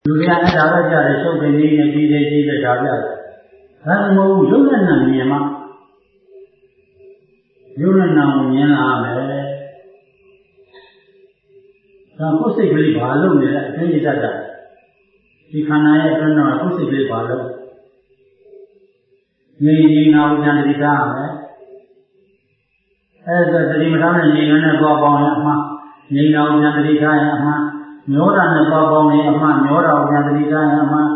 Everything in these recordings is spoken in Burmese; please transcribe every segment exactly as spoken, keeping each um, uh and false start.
လူတွေကအဲ့ဒါတော့ကြားတယ်ချုပ်ပင်ကြီးနဲ့ပြီးသေးသေးတဲ့ဒါပြတယ်ဒါမှမဟုတ်ရုပ်နဲ့နာမြင်မှရုပ်နဲ့နာကိုမြင်လာမယ်ဒါကိုယ်စိတ်ကလေးဘာလို့လဲအသိဉာဏ်တတ်ဒီခန္ဓာရဲ့အတွင်းတော့ကိုယ်စိတ်ကလေးဘာလို့ငြိမ်ငြိမ်နာကိုပြန်တတိထားရမယ်အဲ့ဒါတတိမထားနဲ့ငြိမ်နဲ့သွားပေါင်းရအမှားငြိမ်နာကိုပြန်တတိထားရအမှားမျောတာနဲ့သွားပေါင်းရင်အမှားမျောတာကိုပြန်တတိထားရအမှား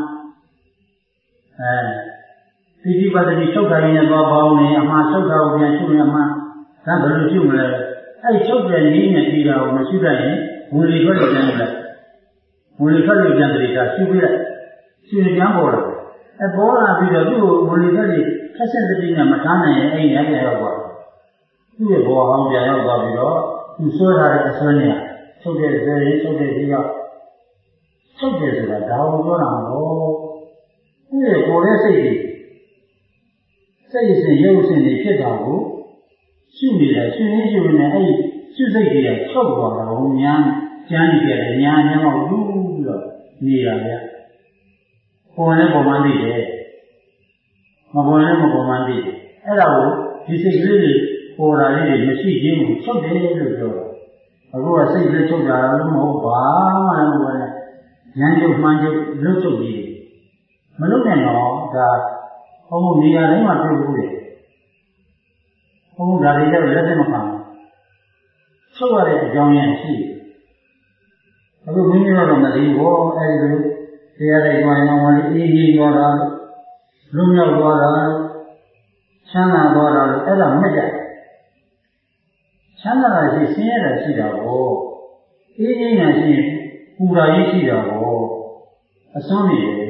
အဲသီတိပတ္တိချုပ်တာရင်သွားပေါင်းရင်အမှားချုပ်တာကိုပြန်ရှုရအမှားဒါဘယ်လိုရှုမလဲအဲ့ချုပ်တဲ့နည်းနဲ့ပြီးတာကိုမရှုတတ်ရင်ဝင်လေထွက်လို့ပြန်လိုက်ဝင်လေထွက်လို့ပြန်တတိထားရှုပြလိုက်ရှုရင်ပြန်ပေါ်လာအဲပေါ်လာပြီးတော့သူ့ကိုဝင်လေထွက်လို့ဆက်ဆက်တတိနဲ့မထားနိုင်ရင်အဲ့ဒီအပြန်ရောက်သွားသူ့ရဲ့ဘောဟောင်းပြန်ရောက်သွားပြီးတော့သူဆွဲထားတဲ့အစွဲနဲ့ချုပ်တဲ့ဇေယျချုပ်တဲ့ဇေယျချုပ်တယ်ဆိုတာဒါကိုပြောတာမဟုတ်သူ့ရဲ့ကိုယ်ရဲ့စိတ်ကြီးစိတ်ရှင်ရုပ်ရှင်တွေဖြစ်တာကိုရှုနေတယ်ရှုရင်းရှုနေတယ်အဲ့ဒီရှုစိတ်တွေကချုပ်သွားတာကိုညာကျမ်းနေကြတယ်ညာညာမှလူပြီးတော့နေရဗျပေါ်လည်းပေါ်မှန်းသိတယ်မပေါ်လည်းမပေါ်မှန်းသိတယ်အဲ့ဒါကိုဒီစိတ်ကလေးတွေပေါ်လာလေးတွေမရှိခြင်းကိုချုပ်တယ်လို့ပြောတာအခုကစိတ်လေးချုပ်တာလည်းမဟုတ်ဘာမှလည်းမဟုတ်နဲ့ဉာဏ်ချုပ်မှန်ချုပ်လွတ်ချုပ်ပြီးမလွတ်နဲ့တော့ဒါဘုံဘုံနေရာတိုင်းမှာတွေ့ဘူးလေဘုံဘုံဒါတွေလည်းလက်သက်မခံဘူးချုပ်ရတဲ့အကြောင်းရင်းရှိအခုမိမိတို့တော့မသိဘူးအဲဒီလိုတရားတိုင်းမှာရောဝင်အေးအေးသွားတာလွတ်မြောက်သွားတာချမ်းသာသွားတာအဲ့ဒါမကြိုက်ချမ်းသာတာရှိဆင်းရဲတာရှိတာကိုအေးအေးညာရှိပူတာကြီးရှိတာကိုအစွန်းနေတယ်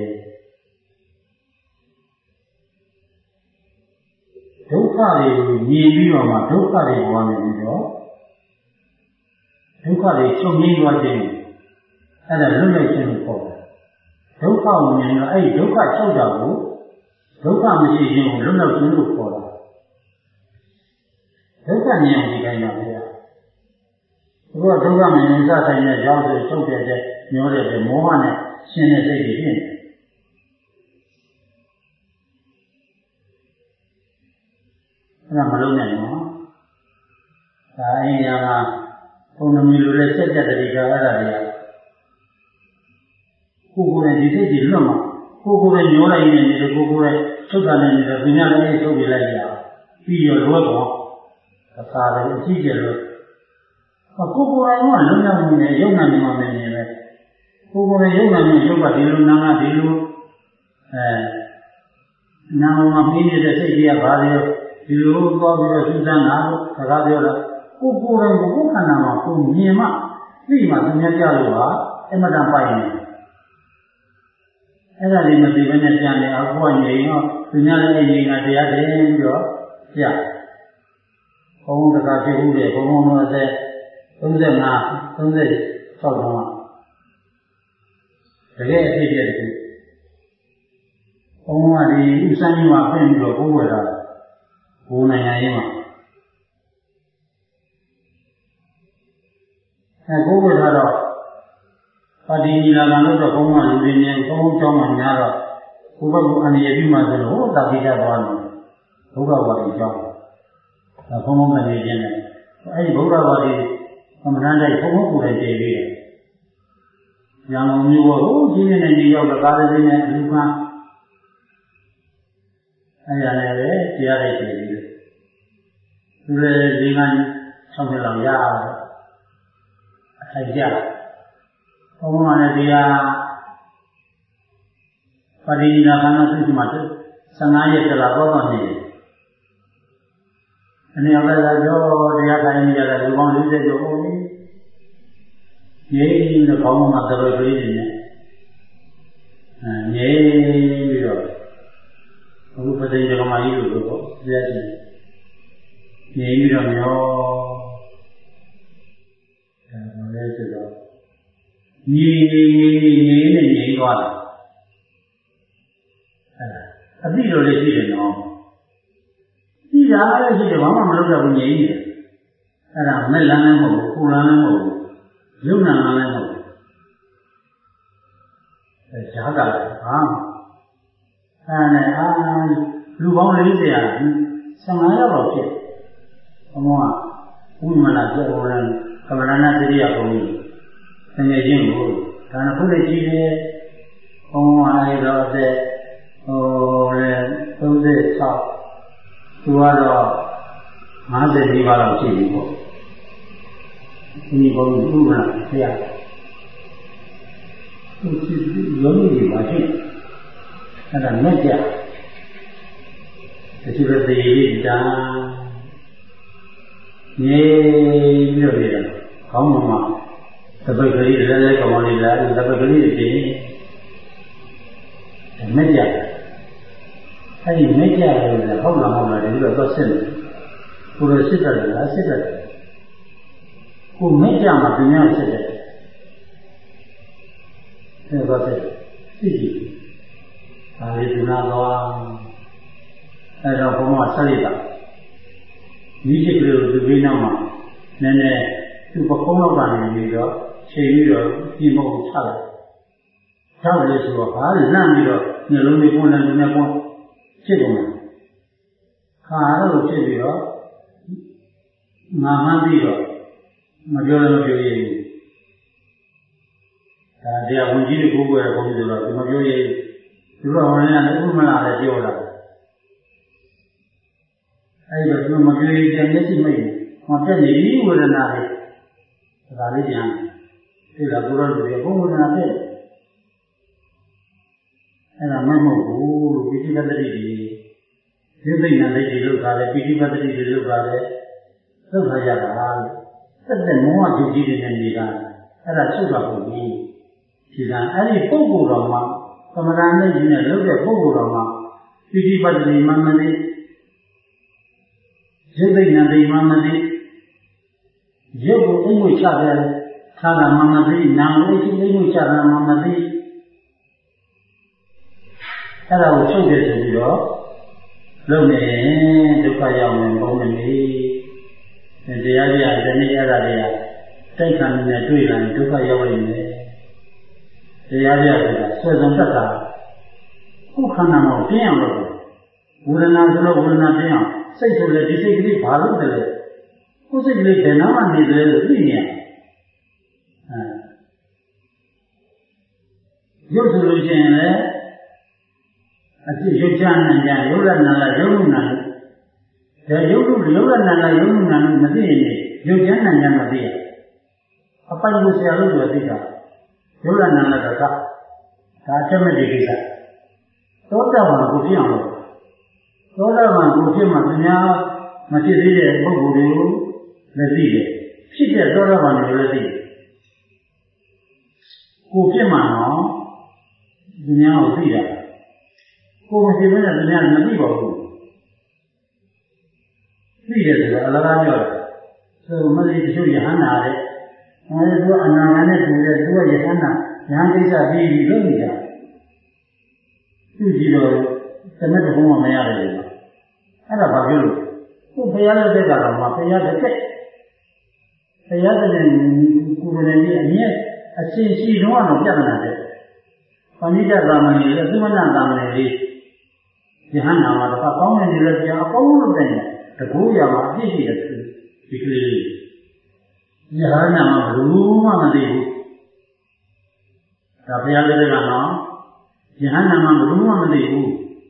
ဒုက္ခတွေကိုမြင်ပြီးတော့မှဒုက္ခတွေပေါ်နေပြီးတော့ဒုက္ခတွေချုပ်ငြိမ်းသွားခြင်းအဲ့ဒါလွတ်လပ်ခြင်းကိုခေါ်တယ်ဒုက္ခကိုမြင်တော့အဲ့ဒီဒုက္ခချုပ်တာကိုဒုက္ခမရှိခြင်းကိုလွတ်လပ်ခြင်းလို့ခေါ်တာဒုက္ခမြင်အောင်ဒီတိုင်းပါပဲဘုရားဒုက္ခမြင်စတိုင်းနဲ့ရောက်ဆိုချုပ်တဲ့တဲ့ညောတဲ့မောဟနဲ့ရှင်တဲ့စိတ်ကြီးဖြစ်နေအဲ့ဒါမလုံးနဲ့နော်ဒါအင်းညာကဘုံသမီးလိုလဲစက်ကြတဲ့ဒီကအဲ့ဒါတွေကကိုယ်ကိုယ်နဲ့ဒီစိတ်ကြီးလွတ်မှာကိုယ်ကိုယ်နဲ့ညောလိုက်နေတယ်ကိုယ်ကိုယ်နဲ့ချုပ်တာနေတယ်သူများလည်းချုပ်ပြလိုက်ရပြီးတော့လွတ်တော့အခါလည်းအကြည့်ကြလို့ကိုယ်ကိုယ်တိုင်ကလုံးဝမနေရုပ်နာနေမှမနေပဲကိုယ်ကိုယ်နဲ့ရုပ်နာနေရုပ်ကဒီလိုနာကဒီလိုအဲနာမှာပြင်းနေတဲ့စိတ်ကြီးကဘာလဲဒီလိုသွားပြီးတော့စဉ်းစားတာလို့စကားပြောတာကိုယ်ကိုယ်တိုင်ကိုယ်ခန္ဓာမှာကိုယ်မြင်မှသိမှသူများကြလို့ဟာအမတန်ပိုက်နေအဲ့ဒါလေးမသိဘဲနဲ့ပြန်နေအခုကငြိမ်တော့သူများလည်းငြိမ်တာတရားတယ်ပြီးတော့ပြဘုံတကာဖြစ်ဦးတယ်ဘုံဘုံတော့တဲ့သုံး၅ သုံး၆တောင်းတကယ်အဖြစ်ပြည့်တယ်ဘုံကဒီဥစ္စာကြီးမှာပြင်ပြီးတော့ဘိုးဝယ်တာဘိုးနိုင်ငံရေးမှာအဲဘိုးဝယ်တာတော့ပါတီညီလာခံလို့တော့ဘုံကလူတွေနဲ့ဘုံကျောင်းမှာများတော့ဘုဘကအန္တရာယ်ပြီးမှဆိုတော့ဟိုတာကိစ္စသွားတယ်ဘုရားဝါဒီကျောင်းဒါဘုံဘုံကနေကျင်းတယ်အဲဒီဘုရားဝါဒီအမှန်တမ်းတိုင်းဘုံဘုံကိုယ်တိုင်တည်ပြီးတယ်။ညာလုံးမျိုးဟိုကြီးနေတဲ့ညီရောက်တော့ကားလေးနဲ့လူကအဲ့ရလည်းပဲတရားလိုက်တည်ပြီးတယ်။သူလည်းဒီကဆောင်းပြလောက်ရတော့အထိုက်ကြ။ဘုံဘုံကလည်းတရားပရိနိဗ္ဗာန်ကသူ့မှာဆယ်ငါးရက်တလားတော့တော့နေတယ်။အနေနဲ့လည်းကြောတရားထိုင်နေကြတဲ့လူပေါင်း၄၀ကျော်ဟုတ်ပြီ။ငြိမ်းတဲ့ခေါင်းမှာသဘောလေးနေတယ်။အဲငြိမ်းပြီးတော့အခုပဋိဉာဏ်ကမှကြီးလို့ပေါ့။တရားရှိငြိမ်းပြီးတော့မျောအဲဒါလည်းဆိုတော့ညီညီညီညီနဲ့ငြိမ်းသွားတာ။အဲအပြီးတော့လည်းရှိတယ်နော်။ဒီဓာတ်လည်းရှိတယ်ဘာမှမလုပ်တော့ဘူးငြိမ်းနေတယ်အဲ့ဒါမဲ့လမ်းလည်းမဟုတ်ဘူးပူလမ်းလည်းမဟုတ်ဘူးယုံနာလမ်းလည်းမဟုတ်ဘူး giá cả à à này à lưu bóng lấy gì à sang nói đâu rồi chứ không à cũng mà là cái ông là cái mà nó chỉ là công nghiệp thành cái gì cũng cái nó cũng là chỉ là ông ai đó để ồ là tôi để sao tôi đó mà để đi vào làm gì cũngนี่ก็รู้นะเสียทุกสิ่งย้อนอยู่ว่าสินั่นแหละไม่จ้ะแต่ที่เราได้ยินจ้าเนี่ยเรื่องนี้เขาบอกว่าตะเบิกกะลีเล่ๆก็มาเลยละตะเบิกกะลีสิไม่จ้ะไอ้ไม่จ้ะเลยเขาละมาเลยก็ต้องสิ้นผู้รู้สึกอะไรล่ะสึกอะไรကိုမကြမှာပြညာဖြစ်တယ်။အဲဒါပဲသိကြည့်။ဒါလေးဒုနာသွားအဲတော့ဘုံမဆက်လိုက်တာ။ဒီစိတ်ကလေးကိုသူပြီးနောက်မှာနည်းနည်းသူပကုံးတော့ကနေပြီးတော့ချိန်ပြီးတော့ဒီမဟုတ်ချလိုက်။ချလို့ဆိုတော့ဘာလဲလန့်ပြီးတော့နှလုံးလေးပုံနဲ့နှလုံးပုံဖြစ်ကုန်တယ်။ခါတော့ဖြစ်ပြီးတော့ငါမှန်းပြီးတော့မပြောလည်းမပြောရဘူး။ဒါတရားဝင်ကြီးတွေကိုကိုယ်ရပုံစံတော့မပြောရဘူး။သူကဟိုလည်းလည်းဥမလာလည်းပြောတာ။အဲဒီတော့သူမပြောရတဲ့မျက်စိမိတ်ဟောတက်နေပြီဝေဒနာတွေဒါလေးပြန်ဒီလိုကိုယ်တော်တွေဘုံဝေဒနာတဲ့အဲ့ဒါမမဟုတ်ဘူးလို့ပိဋိပတ်တိတွေဒီသိဉာဏ်လေးတွေလောက်တာလေပိဋိပတ်တိတွေလောက်တာလေသုတ်ခါရတာလို့သက်သက်မောဟဒုက္ခတွေနဲ့နေတာအဲ့ဒါချုပ်တာပုံကြီးဒီကအဲ့ဒီပုဂ္ဂိုလ်တော်မှာသမဏနဲ့ရှင်နဲ့လုပ်တဲ့ပုဂ္ဂိုလ်တော်မှာပိဋိပတ်တိမမတိရုပ်သိဉာဏ်တိမမတိရုပ်ကိုအိမ်ကိုချတယ်သာနာမမတိနာမ်ကိုအိမ်ကိုချတာမမတိအဲ့ဒါကိုချုပ်တယ်ဆိုပြီးတော့လုပ်နေဒုက္ခရောက်နေပုံနေပြီတရားပြတနည်းအဲ့ဒါတွေကတိုက်ခံနေတွေ့လာရင်ဒုက္ခရောက်နေတယ်တရားပြဆိုတာဆွဲဆောင်တတ်တာခုခန္ဓာမှာပြင်းအောင်လုပ်ဝေဒနာဆိုလို့ဝေဒနာပြင်းအောင်စိတ်ဆိုလည်းဒီစိတ်ကလေးဘာလို့တလဲကိုယ်စိတ်ကလေးဘယ်နာမှနေတယ်လို့သိနေရအဲရုပ်ဆိုလို့ရှိရင်လည်းအဖြစ်ရုပ်ချနိုင်ကြရုပ်ရနာလားရုပ်မှုနာလားဒါရုပ်ရုပ်ရနာလားရုပ်မှုနာလို့မသိရင်ရုပ်ချနိုင်ကြမသိရအပိုင်ကိုဆရာလို့ပြောသိတာရုပ်ရနာလားကဒါအချက်မဲ့ဒီကိစ္စသောတာပန်ကိုပြအောင်လို့သောတာပန်ကိုဖြစ်မှသူများမဖြစ်သေးတဲ့ပုဂ္ဂိုလ်တွေကိုလည်းသိတယ်ဖြစ်တဲ့သောတာပန်တွေကိုလည်းသိတယ်ကိုဖြစ်မှတော့သူများကိုသိတာကိုယ်မရှိဘဲနဲ့သူများမသိပါဘူးသိတယ်ဆိုတာအလကားပြောတာဆိုမသိတချို့ယဟန္တာတဲ့အဲဒီသူအနာဂတ်နဲ့တူတဲ့သူကယဟန္တာယဟန်ကိစ္စပြီးပြီးလုပ်နေတာသူကြည့်တော့သမက်တဘုံမှမရတယ်လေအဲ့ဒါဘာဖြစ်လို့ကိုယ်ဖျားတဲ့တက်ကတော့မှဖျားတဲ့တက်ဖျားတဲ့ကိုယ်လည်းဒီအမြဲအရှင်ရှိတော့တော့ပြဿနာတဲ့ပဏိတသာမဏေရဲ့သုမနသာမဏေလေးယဟန္တာမှာတော့ကောင်းနေတယ်ပြန်အပေါင်းလို့တဲ့တကူရမှာအပြည့်ရှိတယ်ဒီကလေးယဟန္တာမှာဘူးမှမသိဘူးဒါဘုရားလည်းကတော့ယဟန္တာမှာဘူးမှမသိဘူး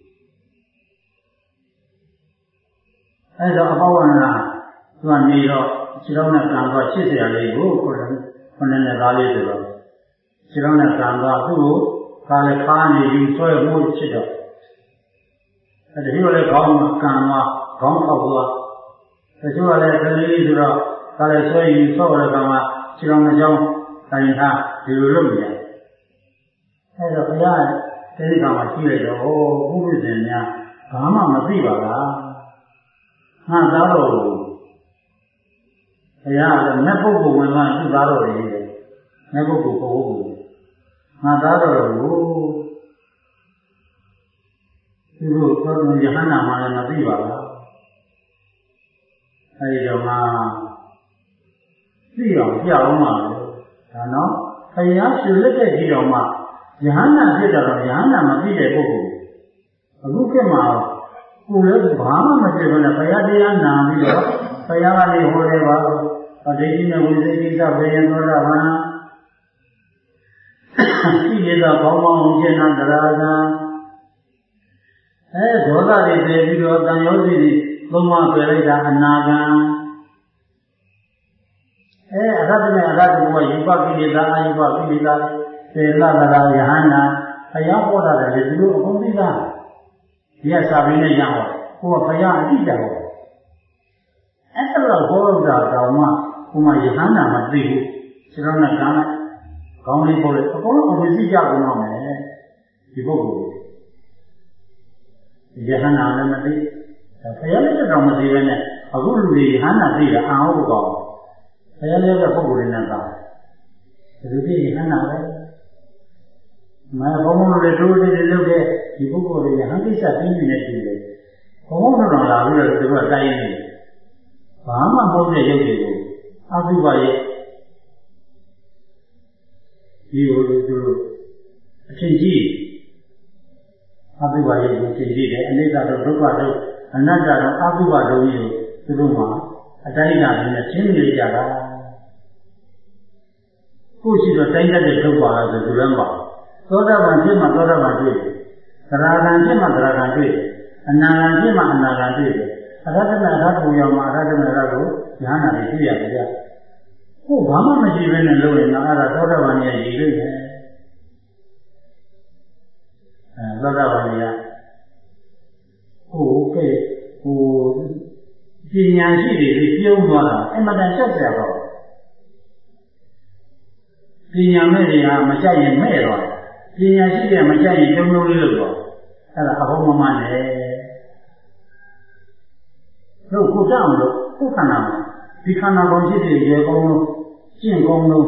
အဲ့တော့အဘောဝနာသူကနေတော့ခြေထောက်နဲ့ကံသွားချစ်เสียလေးကိုခေါ်တယ်ခொနဲ့နဲ့သားလေးဆိုတော့ခြေထောက်နဲ့ကံသွားသူ့ကိုကာလည်းခါနေယူဆွဲမှုချစ်တော့အဲ့ဒီလိုလေခေါင်းကံသွားခေါင်းထောက်သွားတချို့ကလည်းကလေးလေးဆိုတော့ကာလည်းဆွဲယူဆော့ရတဲ့ကံမှာခြေထောက်နဲ့ကြောင်းတိုင်ထားဒီလိုလုပ်နေတယ်အဲ့တော့ဘုရားအဲဒီကံမှာရှိလိုက်တော့ဟောဘုရားရှင်များဘာမှမသိပါလားငါသားတော်ဘုရားကမြတ်ပုဂ္ဂိုလ်ဝင်လာသူ့သားတော်တွေမြတ်ပုဂ္ဂိုလ်ပုဂ္ဂိုလ်ငါသားတော်ကိုသူတို့သောတယဟန္တာမှလည်းမသိပါလားအဲဒီတော့မှသိအောင်ပြအောင်ပါလို့ဒါနော်ဘုရားရှင်လက်တဲ့ကြီးတော်မှယဟန္တာဖြစ်တော့ယဟန္တာမဖြစ်တဲ့ပုဂ္ဂိုလ်အခုခေတ်မှာကိုယ်လည်းဘာမှမဖြစ်ဘူးနဲ့ဘုရားတရားနာပြီးတော့ဘုရားကလည်းဟောတယ်ပါဒိဋ္ဌိနဲ့ဝိသေကိစ္စဘယ်ရင်သောတာပန်ရှိရသောဘောင်းဘောင်းရှင်းနာတရားကအဲဒေါသတွေတည်ပြီးတော့တန်ရောစီတွေသုံးပါးပြလိုက်တာအနာဂံအဲအရဟတနဲ့အရဟတဘုရားယူပကိလေသာအာယုပကိလေသာသေလလာယဟန္တာဘုရားဟောတာလည်းဒီလိုအကုန်သိတာဒီကစာပင်းနဲ့ရအောင်ဟိုကဘုရားအတိတ်ဟောအဲ့ဒါဟောတာတောင်မှဟိုမှာယဟန္တာမသိဘူးခြေတော်နဲ့ကမ်းလိုက်ကောင်းလေးပို့လိုက်အကုန်လုံးအဝိဇ္ဇကြကုန်တော့မယ်ဒီပုဂ္ဂိုလ်ယဟန္တာလည်းမသိဒါဘုရားလည်းတော့မသိပဲနဲ့အခုလူတွေယဟန္တာသိတာအာဟုတ်ကောဘုရားလည်းတဲ့ပုဂ္ဂိုလ်တွေနဲ့သာဒီလိုသိယဟန္တာပဲမဘုံဘုံတွေတို့တွေလုပ်တဲ့ဒီပုဂ္ဂိုလ်တွေယဟန်ကိစ္စသိနေတယ်တူတယ်ဘုံဘုံတော်လာပြီးတော့သူကတိုင်းနေဘာမှမဟုတ်တဲ့ရုပ်တွေကိုအတုပါရဲ့ဒီလိုသူတို့အချင်းကြီးအတုပါရဲ့ကိုချင်းကြီးတယ်အနိစ္စတော့ဒုက္ခတော့အနတ္တတော့အတုပါတော့ကြီးကိုသူတို့မှာအတိုင်းအတာနဲ့ရှင်းနေကြတာကိုရှိတော့တိုင်းတတ်တဲ့ဒုက္ခလားဆိုသူလည်းမပါသောတာပန်ဖြစ်မှသောတာပန်တွေ့တယ်သရဂံဖြစ်မှသရဂံတွေ့တယ်အနာဂံဖြစ်မှအနာဂံတွေ့တယ်အရဟတမေအရဟတဘုရားမှာအရဟတမေရကိုဉာဏ်နာပြီးသိရတယ်ဗျကိုဘာမှမရှိဘဲနဲ့လုပ်ရင်တော့အဲ့ဒါသောတာပန်ရဲ့ရည်လို့ပဲအဲသောတာပန်ကြီးကဟိုကဲဟိုပညာရှိတွေပြုံးသွားတာအမှန်တန်ဆက်ကြတော့ပညာမဲ့တွေကမကြိုက်ရင်မဲ့တော့ပညာရှိတဲ့မကြိုက်ရင်ကျုံလုံးလေးလို့တော့အဲ့ဒါအဟုတ်မမှန်နဲ့တို့ကိုကြောက်လို့ကိုခန္ဓာမှာဒီခန္ဓာကောင်ရှိတဲ့ရေကောင်းလို့ကျင့်ကောင်းလို့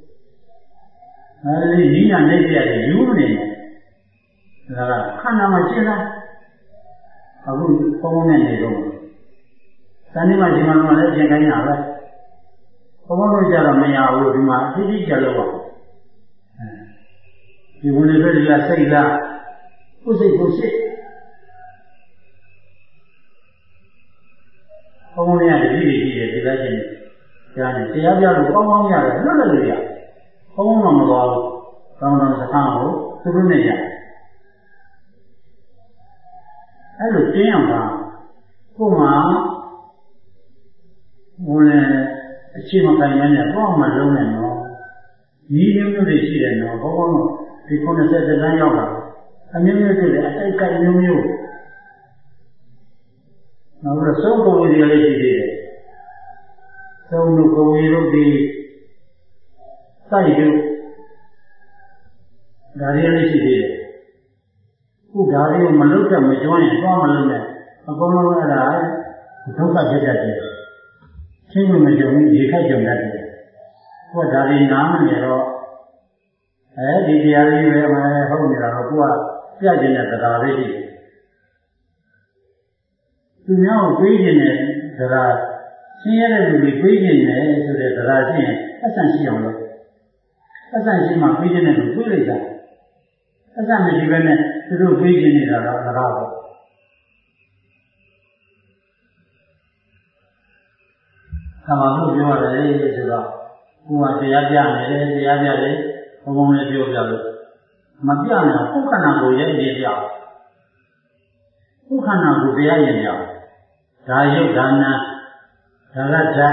အဲဒီနိညာနေပြရတယ်ယူနေတယ်ဒါကခန္ဓာမှာကျင့်တာအခုကောင်းနေနေတော့တဏှိမှဒီမှာလည်းကျင့်ခိုင်းတာပဲဘုံဘုံလို့ကြတော့မရဘူးဒီမှာအသိကြလို့ပါဒီဝင်လေပဲဒီကစိတ်လားကိုယ်စိတ်ကိုစိတ်ဘုံဘုံရတဲ့ဒီဒီကြီးရဲ့ဒီလားချင်းကြားနေတရားပြလို့ကောင်းကောင်းရတယ်လွတ်လွတ်လို့ရဘုံဘုံတော့မသွားဘူးကောင်းကောင်းစကားကိုသူတို့နဲ့ရတယ်အဲ့လိုကျင်းအောင်ပါကိုယ်မှာဝင်လေအချိန်မတိုင်နဲ့တော့မှလုံးနေတော့ဒီမျိုးမျိုးတွေရှိတယ်နော်ဘုံဘုံတော့ဒီခုနှစ်ဆယ်တန်းရောက်လာအမျိုးမျိုးတွေအတိုက်ကိုက်မျိုးမျိုးနောက်တော့သုံးပုံတွေလည်းရှိသေးတယ်သုံးလို့ပုံရည်တို့ဒီစိုက်လို့ဒါတွေလည်းရှိသေးတယ်ခုဒါတွေကိုမလုပ်တဲ့မကျွမ်းရင်တော့မလုပ်နဲ့အကုန်လုံးအဲ့ဒါဒုက္ခဖြစ်တတ်တယ်ချင်းမကြုံဘူးရေခိုက်ကြုံတတ်တယ်ခုကဒါတွေနားမနေတော့အဲဒီတရားလေးပဲမဟုတ်နေတာတော့ကိုကပြတ်ကျင်တဲ့တရားလေးရှိတယ်သူများကိုပြေးကျင်တဲ့တရားရှင်းရတဲ့လူတွေပြေးကျင်တယ်ဆိုတဲ့တရားရှိရင်အဆန့်ရှိအောင်လုပ်အဆန့်ရှိမှပြေးကျင်တဲ့လူပြေးလိုက်တာအဆန့်မရှိဘဲနဲ့သူတို့ပြေးကျင်နေတာတော့တရားပေါ့ခါမှလို့ပြောရတယ်ဆိုတော့ကိုကတရားပြနေတယ်တရားပြတယ်ဘုံဘုံလေးပြောပြလို့မပြနိုင်ဘူးခန္ဓာကိုယ်ရဲ့အရေးပြခုခန္ဓာကိုယ်တရားရင်ပြဒါယုတ်ဒါနာဒါကဓာတ်ဒါ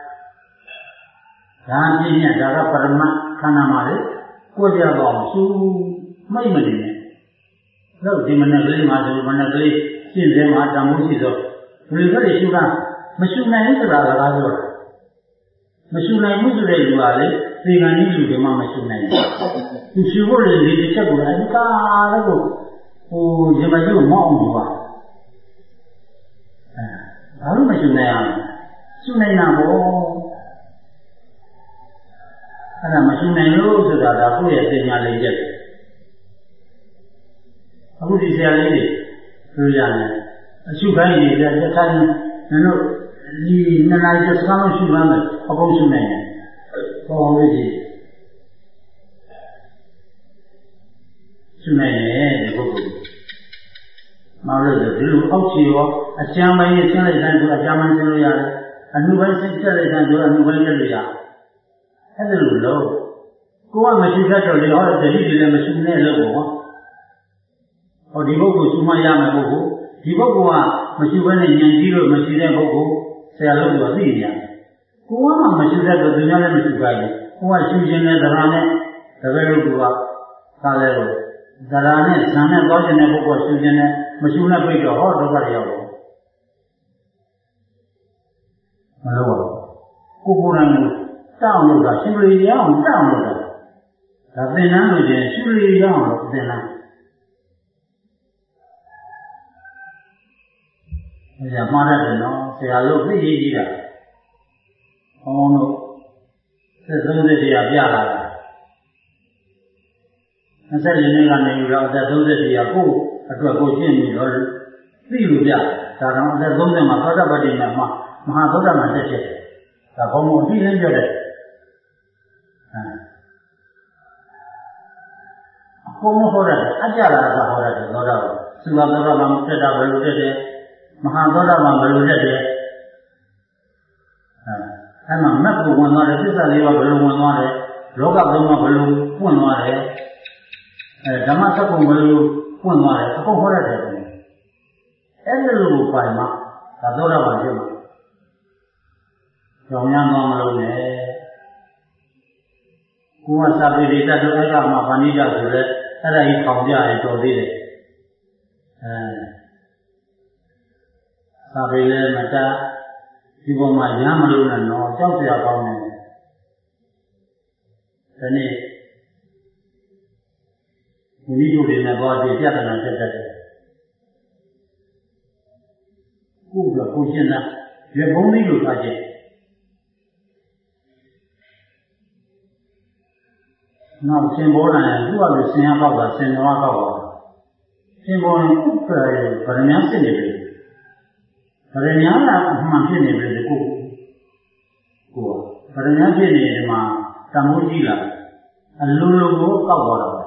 ပြည့်ညက်ဒါကပရမတ်ခန္ဓာမှာလေကိုယ်ပြတော့စူးမိတ်မနေနဲ့တော့ဒီမနေ့ကလေးမှာဒီမနေ့ကလေးရှင်းတယ်မှာတန်မိုးရှိသောဘယ်လိုလဲရှုတာမရှုနိုင်ဘူးဆိုတာကလားပြောတာမရှုနိုင်ဘူးဆိုတဲ့လူကလေသေကံကြီးလူတွေမှမရှုနိုင်ဘူးသူရှုဖို့လေဒီတစ်ချက်ကိုအကားလည်းကိုဟိုရမကျုပ်မောင်းဘူးပါအဲဘာလို့မရှုနိုင်အောင်ရှုနိုင်တာပေါ့အဲ့ဒါမရှုနိုင်လို့ဆိုတာကကိုယ့်ရဲ့ပညာလေးချက်အခုဒီဆရာလေးတွေပြောရတယ်အရှုခိုင်းနေတယ်တစ်ခါရင်တို့ဒီနှစ်နာရီစကားလို့ရှုမှန်းမယ်အကုန်ရှုနိုင်တယ်ဟောလို့ရှိရှုနိုင်တယ်ဒီပုဂ္ဂိုလ်။မောင်လို့ဒီလိုအောက်ခြေရောအကျမ်းပိုင်းနဲ့ဆင်းလိုက်တဲ့ဆိုအကျမ်းပိုင်းဆင်းလို့ရတယ်။အနုပိုင်းဆင်းချက်လိုက်တဲ့ဆိုအနုပိုင်းတက်လို့ရတယ်။အဲ့ဒါလိုလို့ကိုကမရှိတတ်တော့လေဟောတတိတွေလည်းမရှိနဲ့လို့ပေါ့။ဟောဒီပုဂ္ဂိုလ်ရှုမှရမယ်ပုဂ္ဂိုလ်ဒီပုဂ္ဂိုလ်ကမရှိဘဲနဲ့ဉာဏ်ကြီးလို့မရှိတဲ့ပုဂ္ဂိုလ်ဆရာလို့ပြောသိနေရတယ်။ကိုကမှမရှိတတ်တော့သူများလည်းမရှိကြဘူး။ကိုကရှုခြင်းနဲ့သရဏနဲ့တကယ်လို့ကကားလဲလို့သရဏနဲ့ဇံနဲ့တောခြင်းတဲ့ပုဂ္ဂိုလ်ရှုခြင်းနဲ့မရှိနဲ့ပြိတော့ဟောဒုက္ခတွေရောက်တယ်။မလို့ကိုကိုယ်တိုင်တောင်းလို့တာရှုလို့ရအောင်တောင်းလို့တာဒါသင်္นานလို့ချင်းရှုလို့ရအောင်လို့သင်္นานဆရာမှားတယ်နော်ဆရာလို့သိရေးကြည့်တာဟောလို့သက်ဆုံးသက်တရားပြလာတာနှစ်ဆက်လေးနှစ်ကနေပြီးတော့အသက်သုံးဆယ်တရားကိုအတွက်ကိုရှင်းပြီးတော့သိလို့ပြဒါတော့အသက်သုံးဆယ်မှာသောတာပတ္တိမှာမဟာသောတာပန်တက်ဖြစ်တယ်ဒါဘုံဘုံအပြီးလင်းပြတယ်အကုန်မဟောရတယ်အကြလာတာဟောရတယ်သောတာပန်သုဘသောတာပန်တက်တာဘယ်လိုတက်တယ်မဟာသောတာပန်ဘယ်လိုတက်တယ်အဲအဲ့မှာမက်ကိုဝင်သွားတယ်သစ္စာလေးပါးဘယ်လိုဝင်သွားတယ်လောကသုံးပါးဘယ်လိုပွင့်သွားတယ်အဲဓမ္မစက္ကုံဘယ်လိုပွင့်သွားတယ်အကုန်ဟောရတယ်အဲ့ဒီလိုပိုင်မှာဒါသောတာပန်ဖြစ်မှာကြောင်ရမ်းသွားမလို့နဲ့ကိုယ်ကစာပေတွေတတ်တော့အဲ့ကမှဗာဏိတဆိုတဲ့အဲ့ဒါကြီးထောင်ပြရင်တော်သေးတယ်အဲစာပေလည်းမတတ်ဒီပေါ်မှာရမ်းမလို့နဲ့တော့ကြောက်စရာကောင်းတယ်ဒီနေ့ဘုရားတို့တွေနဲ့တော့ဒီပြဿနာတက်တတ်တယ်ကိုယ်ကကိုရှင်းတာရေဘုံလေးလိုထားခြင်းနောက်ရှင်ဘောဓာရင်သူ့အလိုဆင်ရပေါက်တာဆင်တော်ပေါက်တာရှင်ဘောရင်ဥပ္ပရေဗရဏာစစ်နေပြီဗရဏာကအမှန်ဖြစ်နေပြီကိုကိုဗရဏာဖြစ်နေဒီမှာတမိုးကြည့်လာအလိုလိုကိုကောက်သွားတာ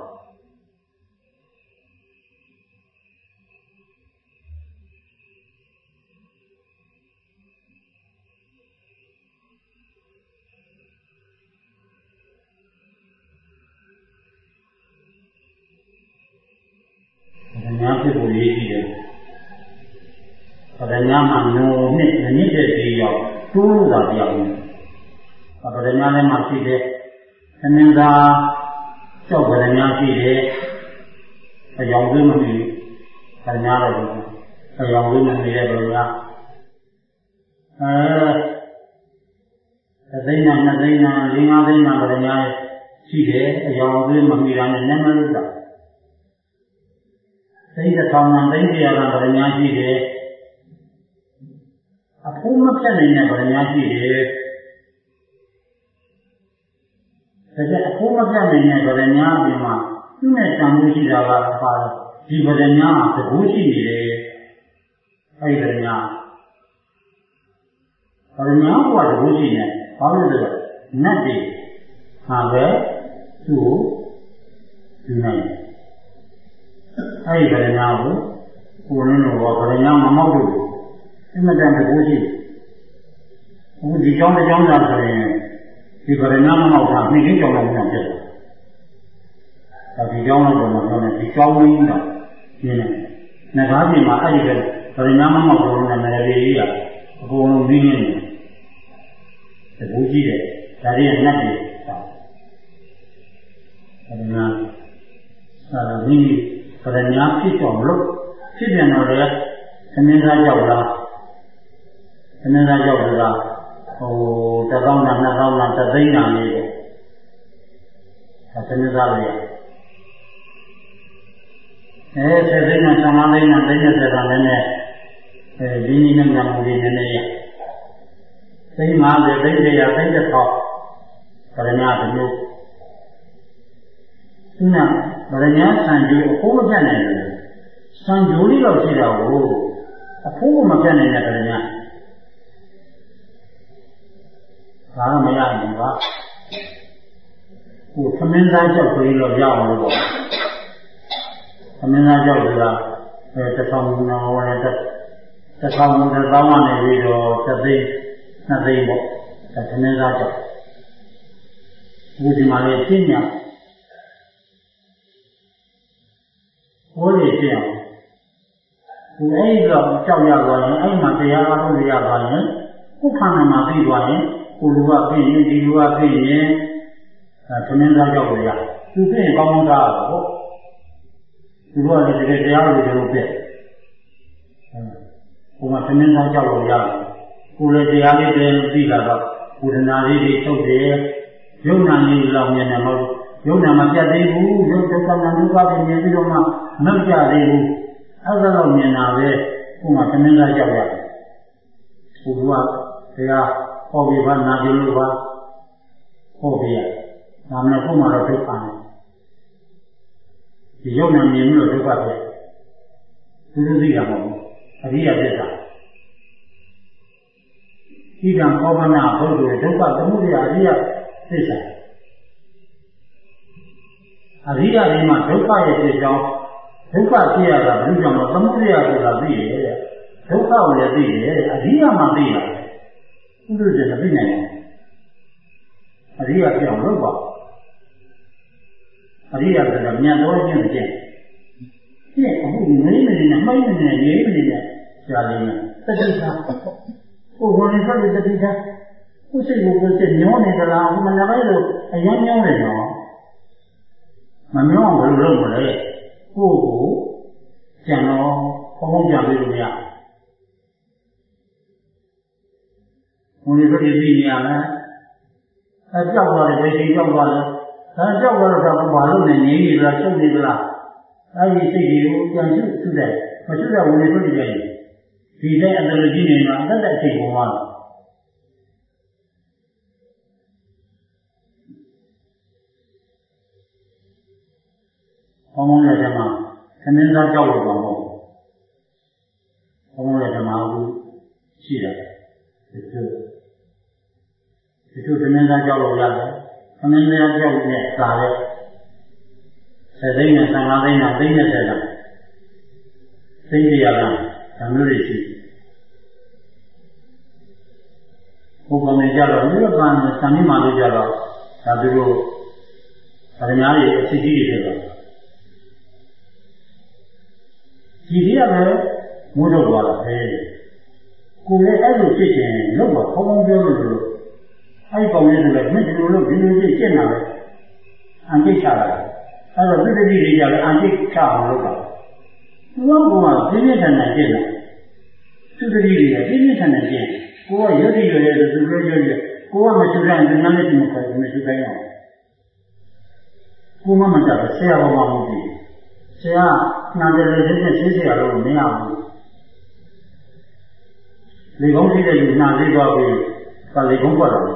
ဖြစ်ဖို့ရည်ကြည့်တယ်။ဗရဏာမှာနိုးနှစ်နည်းတဲ့ဒီရောက်တိုးလို့တာပြောင်းတယ်။ဗရဏာလည်းမှရှိတယ်။သမင်္သာကျောက်ဗရဏာရှိတယ်။အယောင်သွင်းမနေဗရဏာတော့အယောင်သွင်းမနေတဲ့ဗရဏာအဲသိန်းနဲ့နှစ်သိန်းနဲ့လေးငါးသိန်းနဲ့ဗရဏာရှိတယ်။အယောင်သွင်းမမိတာနဲ့နည်းမလို့တာသိတဲ့ထောင်နဲ့သိတဲ့ရာကဗရဏာရှိတယ်အဖိုးမပြတ်နိုင်တဲ့ဗရဏာရှိတယ်ဒါကြအဖိုးမပြတ်နိုင်တဲ့ဗရဏာဒီမှာသူ့နဲ့တန်ဖိုးရှိတာကပါဒီဗရဏာသဘောရှိနေတယ်အဲ့ဒီဗရဏာဗရဏာကသဘောရှိနေဘာလို့လဲဆိုတော့နတ်တွေဟာပဲသူ့ကိုယူနိုင်အဲ့ဒီဗရဏာကိုကိုယ်လုံးတော့ဗရဏာမမောက်ဘူးအမှန်တန်တကူရှိအခုဒီကြောင်းတစ်ကြောင်းသာဆိုရင်ဒီဗရဏာမမောက်တာနှစ်ချင်းကြောင်းလောက်ပြန်ဖြစ်တယ်ဒါဒီကြောင်းလောက်တော့မပြောနဲ့ဒီကြောင်းရင်းတော့ရှင်းတယ်ငကားပြင်မှာအဲ့ဒီဗရဏာမမောက်တော့နဲ့မရလေးကြီးကအကုန်လုံးရင်းနေတယ်တကူရှိတယ်ဒါတွေကနတ်တွေဗရဏာသာရင်းဗရဏာဖြစ်တော့မလို့ဖြစ်ပြန်တော့လေသမင်းသားရောက်လာသမင်းသားရောက်လာဟိုတကောင်းတာနှစ်ကောင်းတာသသိန်းတာလေးပေါ့ဒါသမင်းသားလေးအဲသသိန်းနဲ့သမားသိန်းနဲ့သိန်းနဲ့သတာလည်းနဲ့အဲဒီနည်းနဲ့မှမူလေးနည်းနည်းရသိန်း၅၀သိန်း၁၀၀သိန်းတစ်ထောင်ဗရဏာတစ်မျိုးသူကဗရဏာဆံကြိုးအဖိုးမပြတ်နိုင်ဘူးဆံကြိုးလေးတော့ရှိတာကိုအဖိုးကမပြတ်နိုင်တဲ့ဗရဏာဒါတော့မရဘူးကွာဟိုသမင်းသားချက်ဆိုရင်တော့ရအောင်လို့ပေါ့သမင်းသားကြောက်ဆိုတာအဲတစ်ထောင်နော်ဝယ်တဲ့တစ်ထောင်တစ်သောင်းကနေပြီးတော့တစ်သိန်းနှစ်သိန်းပေါ့ဒါသမင်းသားကြောက်ဒီဒီမှာလေးရှင်းညာဟိုလေးရှင်းအောင်ဒီအဲ့တော့ကြောက်ရသွားရင်အဲ့မှာတရားအားထုတ်ရသွားရင်ခုခန္ဓာမှာပြီးသွားရင်ကိုလူကပြီးရင်ဒီလူကပြီးရင်အဲသမင်းသားကြောက်လို့ရသူပြီးရင်ကောင်းကောင်းသားရတော့သူတို့ကလည်းတကယ်တရားလို့ပြောလို့ပြည့်ဟိုမှာသမင်းသားကြောက်လို့ရတယ်ကိုယ်လည်းတရားလေးတည်းပြီးလာတော့ဝေဒနာလေးတွေထုတ်တယ်ယုံနာလေးလောက်မြင်တယ်မဟုတ်ယုံနာမပြတ်သေးဘူးယုံဒုက္ခနာဒုက္ခကိုမြင်ပြီးတော့မှမပြတ်သေးဘူးအဲ့ဒါတော့မြင်တာပဲဟိုမှာသမင်းသားကြောက်ရတယ်ဟိုကတရားဟောပြီးပါနာကြလို့ပါဟောပြီးရဒါမှလည်းကိုယ်မှာတော့ဒုက္ခနဲ့ဒီယုံနာမြင်လို့ဒုက္ခပဲသူတို့သိတာမဟုတ်ဘူးအရိယသစ္စာဤကံခောပနာဘုဒ္ဓဒုက္ခသမုဒယအရိယသစ္စာအရိယတွေမှာဒုက္ခရဲ့ဖြစ်ကြောင်းဒုက္ခဖြစ်ရတာဘယ်ကြောင့်လဲသမုဒယဆိုတာသိရဲ့ဒုက္ခကိုလည်းသိရဲ့အရိယမှာသိရတယ်သူတို့ကလည်းသိနိုင်တယ်အရိယပြောင်းလို့ပါအရိယဆိုတာမြန်တော်ခြင်းကျင့်ကျင့်အခုငိမ့်နေနေမှိုင်းနေနေရေးနေနေရှားနေတယ်တတိသာဟိုဝင်ထွက်တဲ့တတိသာဥစိတ်ကိုကိုစိတ်ညောနေကြလားအခုမနက်ပိုင်းလို့အရင်ညောနေတော့မမျောဘယ်လိုလုပ်မလဲကိုယ့်ကိုကြံတော့ဘုံဘုံကြံပြီးလို့မရဝင်ထွက်ပြီးပြီးနေရမယ်အဲကြောက်သွားတယ်ဘယ်ချိန်ကြောက်သွားလဲဒါကြောက်သွားတော့ဘာလို့လဲငြိမ်းနေလားချုပ်နေလားအဲဒီစိတ်တွေကိုပြန်ရှုရှုတယ်မရှုတဲ့ဝင်ထွက်ပြီးကြရင်ဒီတဲ့အတ္တကြီးနေမှာအတ္တအချိန်ပေါ်မှာဘုံဘုံရဲ့ဓမ္မသမင်းသားကြောက်လို့ပါမဟုတ်ဘုံဘုံရဲ့ဓမ္မကိုရှိတယ်ဒီလိုဒီလိုသမင်းသားကြောက်လို့ရတယ်သမင်းသားကြောက်နဲ့သာတဲ့ဆယ်သိန်းနဲ့ဆယ်ငါးသိန်းနဲ့သိန်းနဲ့ဆယ်တာသိန်းရရတာဒါမျိုးတွေရှိဘုကောင်တွေကြတော့ဒီလိုပန်းသံမိမာလို့ကြတော့ဒါသူတို့ဗဒနာရဲ့အစီအစီတွေတော့ဒီကြီးရတယ်မိုးတော့သွားတာပဲကိုယ်လည်းအဲ့လိုဖြစ်ရင်လို့တော့ခေါင်းခေါင်းပြောလို့လို့အဲ့ကောင်လေးတွေလည်းမင်းဒီလိုလို့ဒီလိုဖြစ်ကျင့်တာပဲအန်တိတ်ချတာအဲ့တော့သတိတိတွေကြလည်းအန်တိတ်ချအောင်လုပ်တာသူကဘုရားပြင်းပြထန်ထန်ကျင့်တယ်သတိတွေကပြင်းပြထန်ထန်ကျင့်ကိုကရုပ်တည်ရတယ်ဆိုသူလည်းပြောတယ်ကိုကမချူတိုင်းဒီနားနဲ့ဒီမှာမချူတိုင်းအောင်ကိုမမကြတော့ဆရာဘောမှမသိဘူးဆရာနာတယ်လေနဲ့ရှင်းဆရာလို့မရဘူးလေကောင်းရှိတဲ့လူနာသေးသွားပြီကလေကောင်းပွက်တော့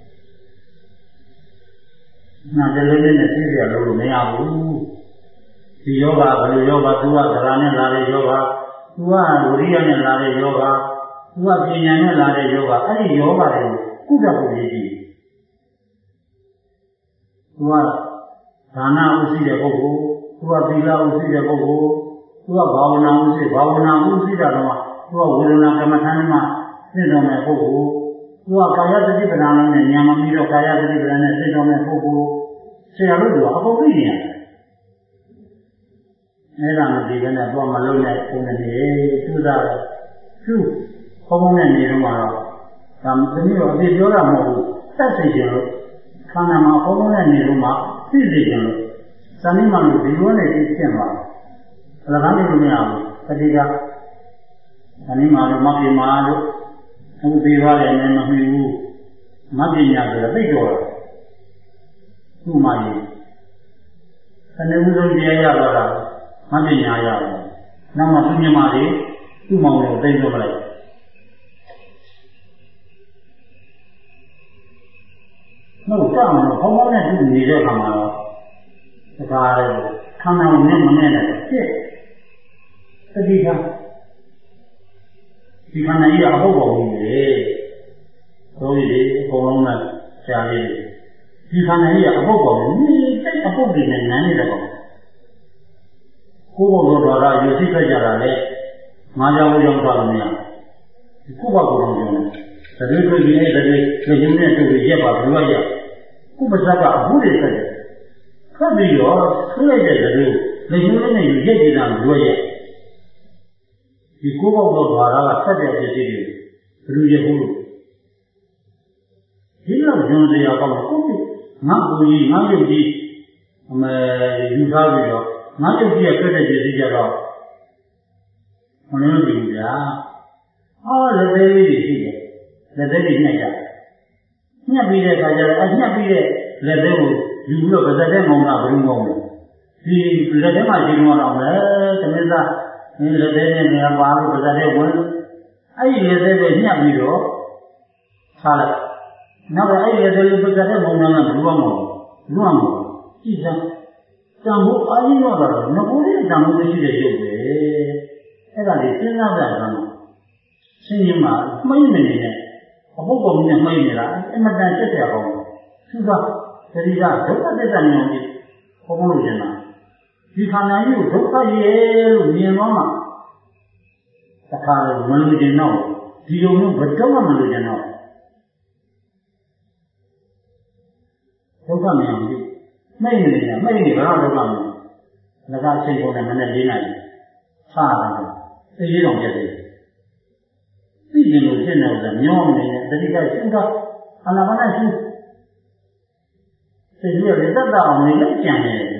နာတယ်လေနဲ့ရှင်းဆရာလို့မရဘူးဒီယောဂဘယ်လိုယောဂသူကသရနဲ့လာတဲ့ယောဂသူကဝိရိယနဲ့လာတဲ့ယောဂသူကပညာနဲ့လာတဲ့ယောဂအဲ့ဒီယောဂတွေကိုကုသဖို့ရည်ကြီးသူကဒါနဥသိတဲ့ပုဂ္ဂိုလ်သူကသီလဥသိတဲ့ပုဂ္ဂိုလ်သူကဘာဝနာဥသိဘာဝနာဥသိတာတော့သူကဝေဒနာကမ္မထာမှာသိတော်မဲ့ပုဂ္ဂိုလ်သူကကာယသတိပ္ပဏနဲ့ဉာဏ်မပြီးတော့ကာယသတိပ္ပဏနဲ့သိတော်မဲ့ပုဂ္ဂိုလ်ဆရာတို့ကအပုပ်သိနေရတယ်အဲ့ဒါမဒီကနေ့တော့မလုံးနဲ့ပုံနေသူသာသူဘုံဘုံနဲ့နေတော့မှာတော့ဒါမသိတော့အပြည့်ပြောတာမဟုတ်ဘူးသက်သိကြလို့ခန္ဓာမှာဘုံဘုံနဲ့နေတော့မှသိစေကြလို့ဇာတိမှလို့ဒီလိုနဲ့သိကျင့်ပါအလကားနေလို့မရဘူးတတိကဇာတိမှလို့မပြေမာလို့အခုသေးပါတယ်လည်းမမှီဘူးမပညာဆိုတော့သိတော့သူ့မှရင်တဏှာဥဆုံးတရားရတော့တာမပညာရအောင်နောက်မှသူမြင်မှလေသူ့မောင်ကိုသိတော့မလိုက်ဟုတ်ကဲ့မလို့ဘုံဘုံနဲ့သူနေတဲ့အခါမှာတော့ဒါကလည်းခန္ဓာကိုမြင်မမြင်နဲ့ဖြစ်တတိကဒီခန္ဓာကြီးကအဟုတ်ပေါ်နေတယ်ဆိုရည်အကုန်လုံးကရှားလေးဒီခန္ဓာကြီးကအဟုတ်ပေါ်နေတိတ်အဟုတ်တွေနဲ့နန်းနေတယ်ပေါ့ကိုယ်ဘောတော်တော်ရယူသိဖက်ကြတာလေငါးကြောင်ရောက်သွားလို့မရကိုယ့်ဘာကိုယ်တော်ပြောတယ်တတိတွေ့ပြီးတဲ့တတိလက်ကျင်းနဲ့တွေ့ပြီးရက်ပါဘယ်လိုရကိုယ်ပါဇက်ကအခုတည်းဖက်တယ်ဖက်ပြီးတော့ဆွလိုက်တဲ့တတိလက်ကျင်းနဲ့ယူရက်ကြည့်တာဘယ်လိုရဒီကိုယ်ဘောတော်တော်ကဆက်တဲ့ဖြစ်စီတွေဘယ်လိုရဟုတ်လို့ဒီလောက်ညွန်စရာကောင်းတော့ကိုယ်ငါကိုကြီးငါရုပ်ကြီးအမေယူထားပြီးတော့ငါရုပ်ကြီးရဲ့ဖက်တဲ့ဖြစ်စီကြတော့မလို့ဘူးဗျာအော်လက်သေးလေးတွေရှိတယ်လက်သေးတွေညှက်ကြညှက်ပြီးတဲ့အခါကျတော့အညှက်ပြီးတဲ့လက်သေးကိုယူပြီးတော့ဗဇက်တဲ့ငုံတာဘယ်လိုငုံလဲဒီလက်ထဲမှာရှိတော့တော့မယ်သမင်းသားလက်သေးနဲ့နေရာပါလို့ဗဇက်တဲ့ဝင်အဲ့ဒီလက်သေးကိုညှက်ပြီးတော့ထားလိုက်နောက်တော့အဲ့ဒီလက်သေးကိုဗဇက်တဲ့ငုံတာကဘယ်လိုမှမဟုတ်ဘူးလွတ်မှာကြည့်စမ်းတန်ဖို့အားကြီးတော့တော့ငကိုလေးတန်ဖို့ရှိတဲ့ရုပ်ပဲအဲ့ဒါလေးစဉ်းစားကြတာကဆင်းရဲမှာမှိတ်နေနေတဲ့အဖို့ပုံနဲ့မှိတ်နေတာအမတန်ဆက်ကြအောင်သူကသတိကဒုက္ခသစ္စာဉာဏ်ကြီးဘုံလို့ကျင်တာဒီခန္ဓာကြီးကိုဒုက္ခရဲ့လို့မြင်သွားမှတခါလို့မလို့ကျင်တော့ဒီလိုမျိုးဘယ်တော့မှမလို့ကျင်တော့ဒုက္ခမြင်ပြီမှိတ်နေနေမှိတ်နေဘာလို့ဒုက္ခမလဲလကအချိန်ကုန်တယ်မနေ့လေးနိုင်စားတာသိရအောင်ပြည့်တယ်သိရင်လို့ဖြစ်နေတယ်ညောင်းနေတယ်တတိကရှင်းတော့အနာပါနရှင်းသိရတဲ့တတ်တာအောင်နေလို့ကြံနေတယ်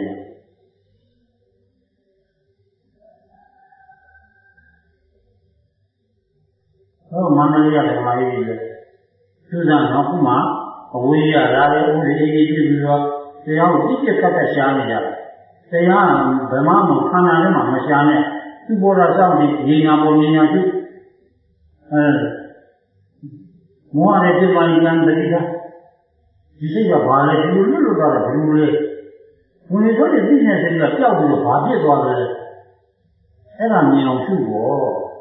ဟောမန္တလေးကဓမ္မကြီးတွေသူစားတော့ခုမှအဝေးရလာတယ်ဥဒိကြီးဖြစ်ပြီးတော့တရားကိုပြည့်ပြည့်ကတ်ကတ်ရှားနေကြတယ်တရားဗမာမခန္ဓာထဲမှာမရှားနဲ့သူပေါ်တာစောင့်ပြီးငြိမ်ညာပေါ်ငြိမ်ညာသူအဲမောဟနဲ့ပြပါရင်တတိကဒီစိတ်ကဘာလဲဒီလိုလွတ်လွတ်သွားတာဘယ်လိုလဲဝင်နေတော့ဒီသိနေစိတ်ကပျောက်ပြီးတော့ဘာဖြစ်သွားလဲအဲ့ဒါမြင်အောင်ရှုဖို့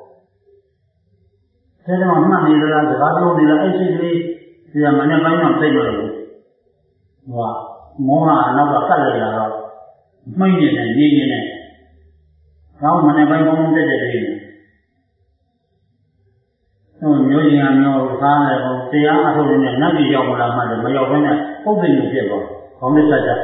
ဒါကြောင့်မှတ်နေကြတာစကားပြောနေလားအဲ့စိတ်ကလေးဒီကမနေ့ပိုင်းတော့သိမလို့ဟိုကမောဟအနောက်ကကတ်လိုက်လာတော့မှိတ်နေတယ်ငြိမ်နေတယ်နောက်မနေ့ပိုင်းဘုံတက်တဲ့လေးဟိုမျိုးရင်ကမျိုးသားတယ်ဟိုတရားအထုတ်လို့နဲ့နတ်ပြည်ရောက်လာမှလည်းမရောက်ဘဲနဲ့ပုတ်သိနေဖြစ်သွားခေါင်းနဲ့ဆက်ကြ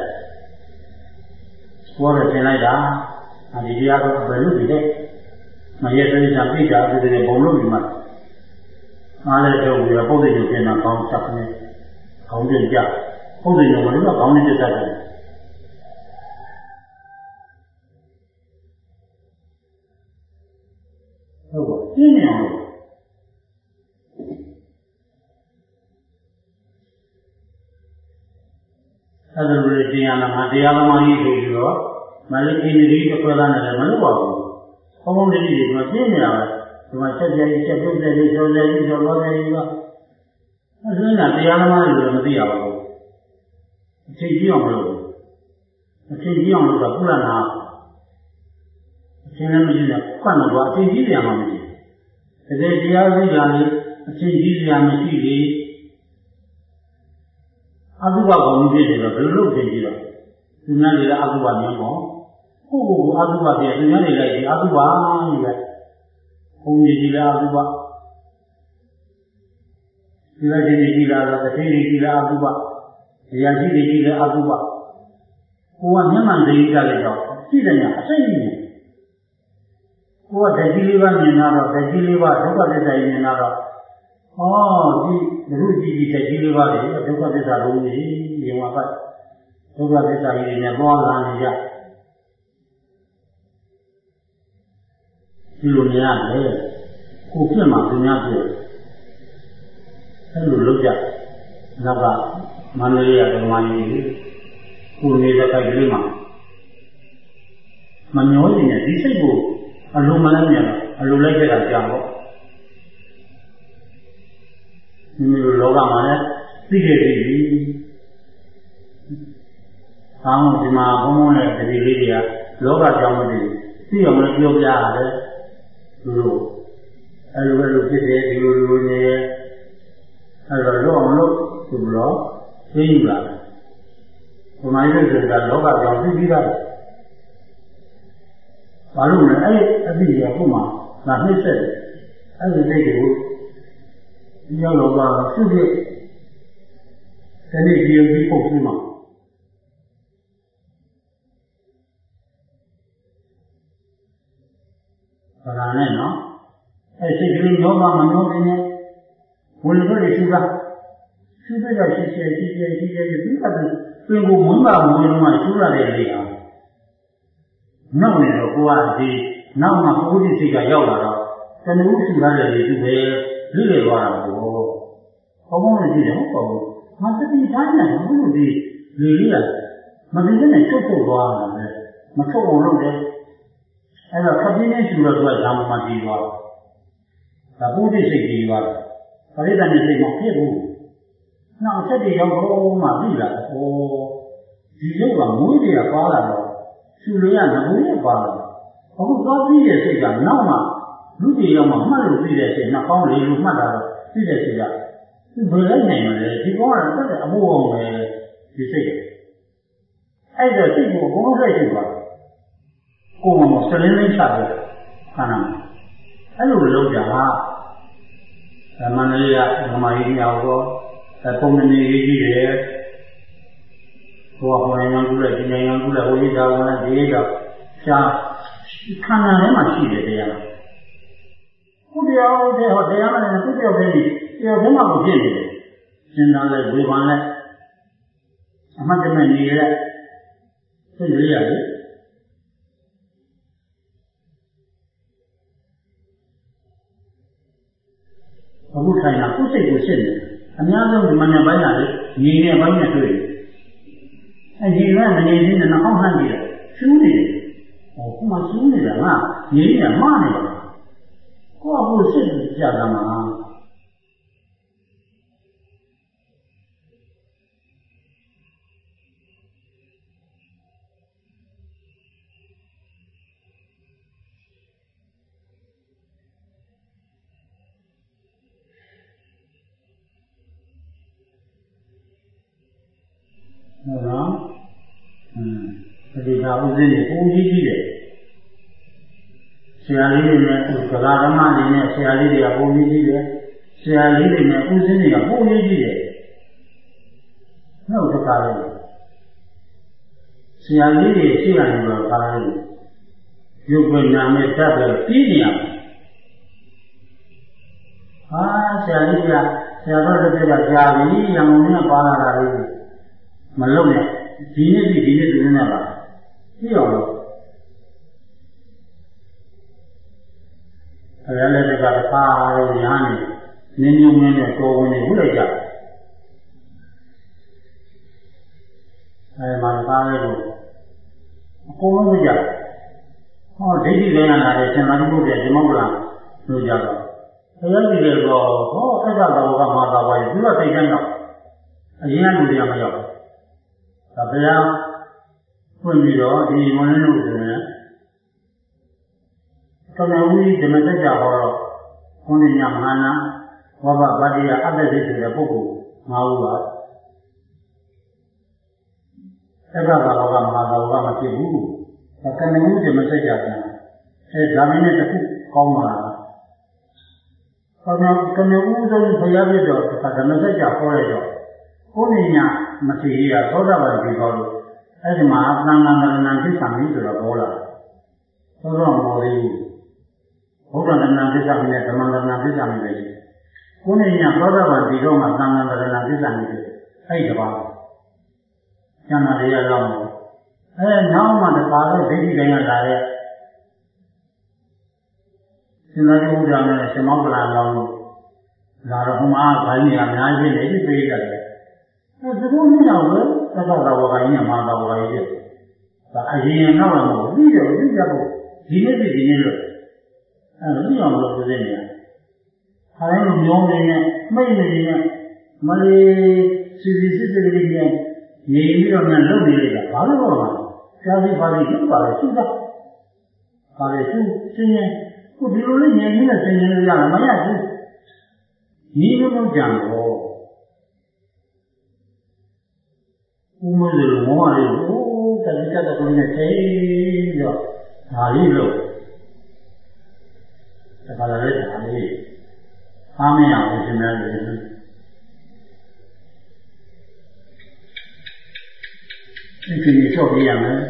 ဘောရထင်လိုက်တာအဲဒီတရားကဘယ်လိုဒီလဲမရတဲ့စာပြိတာဒီတဲ့ဘုံလို့ဒီမှာအားလည်းတော့ပြီးတော့ပုတ်သိနေဖြစ်တာခေါင်းဆက်နေခေါင်းကျကြပုတ်သိနေမှလည်းခေါင်းနဲ့ဆက်ကြတယ်ဟုတ်ပါပြင်းနေအောင်အဲ့ဒါလိုတရားနာမှာတရားသမားကြီးဆိုပြီးတော့မလေးအင်းကြီးတစ်ခွဲသားနဲ့လည်းမလုပ်ပါဘူး။ဘုံဘုံလေးကြီးကပြင်းနေတာပဲ။ဒီမှာချက်ကြကြီးချက်ပြုတ်တယ်လေးကျော်တယ်ကြီးကျော်တော့တယ်ကြီးကအဲ့ဒါကတရားသမားတွေလည်းမသိရပါဘူး။အချိန်ကြီးအောင်မလုပ်ဘူး။အချိန်ကြီးအောင်လုပ်တာကုလနာအချိန်လည်းမရှိဘူး။ခွန်းတော့အချိန်ကြီးပြန်မှမရှိဘူး။တကယ်တရားသိတာလေအချိန်ကြီးပြန်မရှိလေအတုပကောင်ကြီးဖြစ်တယ်တော့ဘယ်လိုလုပ်ဖြစ်ကြည့်တော့သူများတွေကအတုပမျိုးပေါ့ကိုယ့်ကိုယ်ကအတုပဖြစ်သူများတွေလည်းဒီအတုပကြီးပဲဘုံကြီးကြီးလားအတုပဒီလိုချင်းကြီးလားတော့တစ်ထည်ကြီးလားအတုပတရားရှိတွေကြီးလားအတုပကိုကမျက်မှန်သိကြလိုက်တော့ရှိတယ်ညာအစိမ့်ကြီးနေကိုကတကြီးလေးပါမြင်လာတော့တကြီးလေးပါဒုက္ခသစ္စာမြင်လာတော့ဩဒီဘုရားကြီးတကြီးလေးပါလေဒုက္ခသစ္စာလုံးကြီးရေဝါပတ်ဒုက္ခသစ္စာကြီးနဲ့ပေါ်လာနေကြဒီလိုနေရတယ်ကိုပြင့်မှာသူများပြည့်အဲ့လိုလုပ်ကြနောက်ကမန္တလေးရဓမ္မကြီးကိုနေတဲ့ခိုက်ကလေးမှာမမျောနေတယ်ဒီစိတ်ကိုအလိုမလိုက်မြန်အလိုလိုက်ခဲ့တာကြာတော့ဒီလိုလောကမှာလည်းသိခဲ့ပြီ။ဆောင်းဒီမှာဘုံဘုံနဲ့တတိလေးတွေကလောကကြောင့်မသိဘူး။သိအောင်လည်းပြောပြရတယ်။သူတို့အဲလိုပဲလို့ဖြစ်တယ်ဒီလိုလိုနေရဲအဲတော့လောအောင်လို့သူတို့သိယူလာတယ်။ဘုမာကြီးတွေကလောကကြောင့်သိပြီးသား။ဘ 바로 내 아들이 아구마 나 했어. 아들 되고 이거가 수비 전에 기억이 없지만 그러네 너. 애들이 너가 만나면 원래 수가 수비가 시체 시체 시체 비가도 그리고 뭔가 뭐는 수라 되려야. 나오네요. 고아지 나오나 고지시가ရောက်လာတော့တနည်းစုထားတယ်ဒီပဲလိလေသွားတာကိုဘုံဘုံနဲ့ကြည့်တယ်ဟုတ်ပါဘူးငါတတိတိုင်းနဲ့ဘုံဘုံဒီလေလေးကမသိတဲ့နဲ့ချုပ်ချုပ်သွားတာပဲမချုပ်အောင်လုပ်တယ်အဲ့တော့ခပ်ပြင်းနဲ့ရှူတော့သူကဓမ္မမတည်သွားဒါပုဒ်စိတ်ကြီးသွားတာပရိသတ်နဲ့စိတ်မဖြစ်ဘူးနောက်ဆက်တည်ရောက်တော့မှပြီလားဟောဒီရုပ်ကမွေးတွေကပါလာတော့ရှူလို့ရငွေရပါလာအခုသွားပြီးရဲ့စိတ်ကနောက်မှလူတွေရောက်မှမှတ်လို့ပြီးတဲ့စိတ်နှောင်းလေးလို့မှတ်တာတော့ပြီးတဲ့စိတ်ကသူဘယ်လိုက်နိုင်မလဲဒီကောကတော့တက်တဲ့အဖို့အောင်ပဲဒီစိတ်ကအဲ့ဒါစိတ်ကိုဘုံလိုက်ရှိပါကိုယ်မှစလင်းလေးချတယ်ခန္ဓာအဲ့လိုလုပ်ကြတာမန္တလေးကဓမ္မကြီးများတော့ပုံမနေကြီးကြီးတယ်ဟိုကဘုရားကုလည်းဒီနိုင်ငံကုလည်းဟိုလေးသာဝနာဒီလေးတော့ရှားခန္ဓာထဲမှာရှိတယ်တရားကိုတရားဟုတ်တယ်ဟောတရားနဲ့သူပြောတဲ့ဒီတရားထဲမှာကိုဖြစ်နေတယ်စဉ်းစားလိုက်ဝေဖန်လိုက်အမှတ်တမဲ့နေရက်သိရရတယ်အခုထိုင်တာကိုယ်စိတ်ကိုရှင်းတယ်အများဆုံးဒီမနေ့ပိုင်းလာလေညီနေပိုင်းနဲ့တွေ့တယ်အဲဒီကမနေချင်းနဲ့အောက်ဟန်နေတယ်ရှူးနေတယ်ဟောခုမှရှူးနေတာကညီနေမှားနေတယ်ကိုယ့်အဖို့စိတ်ကြတာမှာဟုတ်လားอืมဒီသာဥစဉ်ကိုပုံကြီးကြီးတယ်ဆရာလေးတွေနဲ့ကလာဓမ္မတွေနဲ့ဆရာလေးတွေကပုံကြီးကြီးတယ်ဆရာလေးတွေနဲ့ဥစဉ်တွေကပုံကြီးကြီးတယ်နောက်တစ်ခါလေးဆရာလေးတွေရှိရတယ်တော့ခါလေးရုပ်ဝိညာဉ်နဲ့ဓာတ်ပဲပြီးနေရဟာဆရာလေးကဆရာတော်တစ်ခါကြာပြီရံကုန်နဲ့ပါလာတာလေးမလုံးနဲ့ဒီနေ့ဒီဒီနေ့သူနဲ့ပါကြည့်အောင်လို့အဲလည်းတကတခါတော့ညာနေနင်းညုံနဲ့တော်ဝင်နေဟုတ်လိုက်ကြအဲမှာသားလေးကိုအကုန်လုံးကြဟောဒိဋ္ဌိလည်းလာတယ်ရှင်သာဓုဘုရားဒီမောကလာလို့ကြတော့တရားကြည့်တယ်တော့ဟောအဲ့ဒါတော့ကမှာသာပါရဲ့သူကသိတဲ့တော့အရင်ကလူတွေကမရောက်ဘူးဒါဘုရားဖွင့်ပြီးတော့ဒီမွန်လင်းလို့ဆိုရင်တော်တော်ကြီးဓမ္မစကြာဟောတော့ဘုန်းကြီးညမဟာနာဝဘဗတ္တိယအတ္တသိဆိုတဲ့ပုဂ္ဂိုလ်ငါးဦးပါအဲ့ဒါကတော့ကမဟာသာဝကမဖြစ်ဘူးဒါကဏ္ဍဦးဓမ္မစကြာပြန်အဲဒါမင်းနဲ့တစ်ခုကောင်းပါလားခေါင်းကဏ္ဍဦးဆိုဘုရားပြတော့ဓမ္မစကြာဟောရတော့ဘုန်းကြီးညမသိရသောတာပန်ပြီးတော့အဲ့ဒီမှာသံဃာတရဏံသစ္စာမီးဆိုတော့ပေါ်လာသောတော့မော်ရီဘုရားတရဏံသစ္စာမီးနဲ့ဓမ္မတရဏံသစ္စာမီးပဲကိုယ်နဲ့ညသောတာပန်ပြီးတော့မှသံဃာတရဏံသစ္စာမီးပဲအဲ့ဒီပါကျန်တာတွေရတော့အဲနောက်မှတခါတော့ဒိဋ္ဌိတိုင်းကလာတဲ့ရှင်သာရိပုတ္တရာနဲ့ရှင်မောကလန်တော်တို့လာတော့ဟိုမှာဘိုင်းနေအများကြီးနေပြီးပြေးကြတယ်အဲသဘောမျိုးတော့ပဲသက္ကသဝကကြီးနဲ့မာသဝကကြီးတဲ့ဒါအရင်ကတော့မဟုတ်ပြီးတော့ပြီးကြဖို့ဒီနေ့ဒီနေ့လို့အဲလိုပြောင်းလို့ပြနေတယ်။ခိုင်းလို့မျိုးနေနဲ့မိတ်နေနဲ့မလေးစီစီစစ်စစ်လေးနဲ့နေပြီးတော့မြန်လုပ်နေလိုက်တာဘာလို့တော့လဲ။ဆရာကြီးဘာလို့လုပ်ပါလဲသူက။ဘာလဲသူစင်းရင်ခုဒီလိုလေးငြင်းနေတဲ့စင်းရင်လို့ရမရဘူး။ဒီလိုမျိုးကြံတော့ဦးမလို့မောရလို့တတိယတကုနဲ့သိပြီးတော့ဒါလေးလို့把它来打的，他们呀，我现在人，你跟你说不一样的，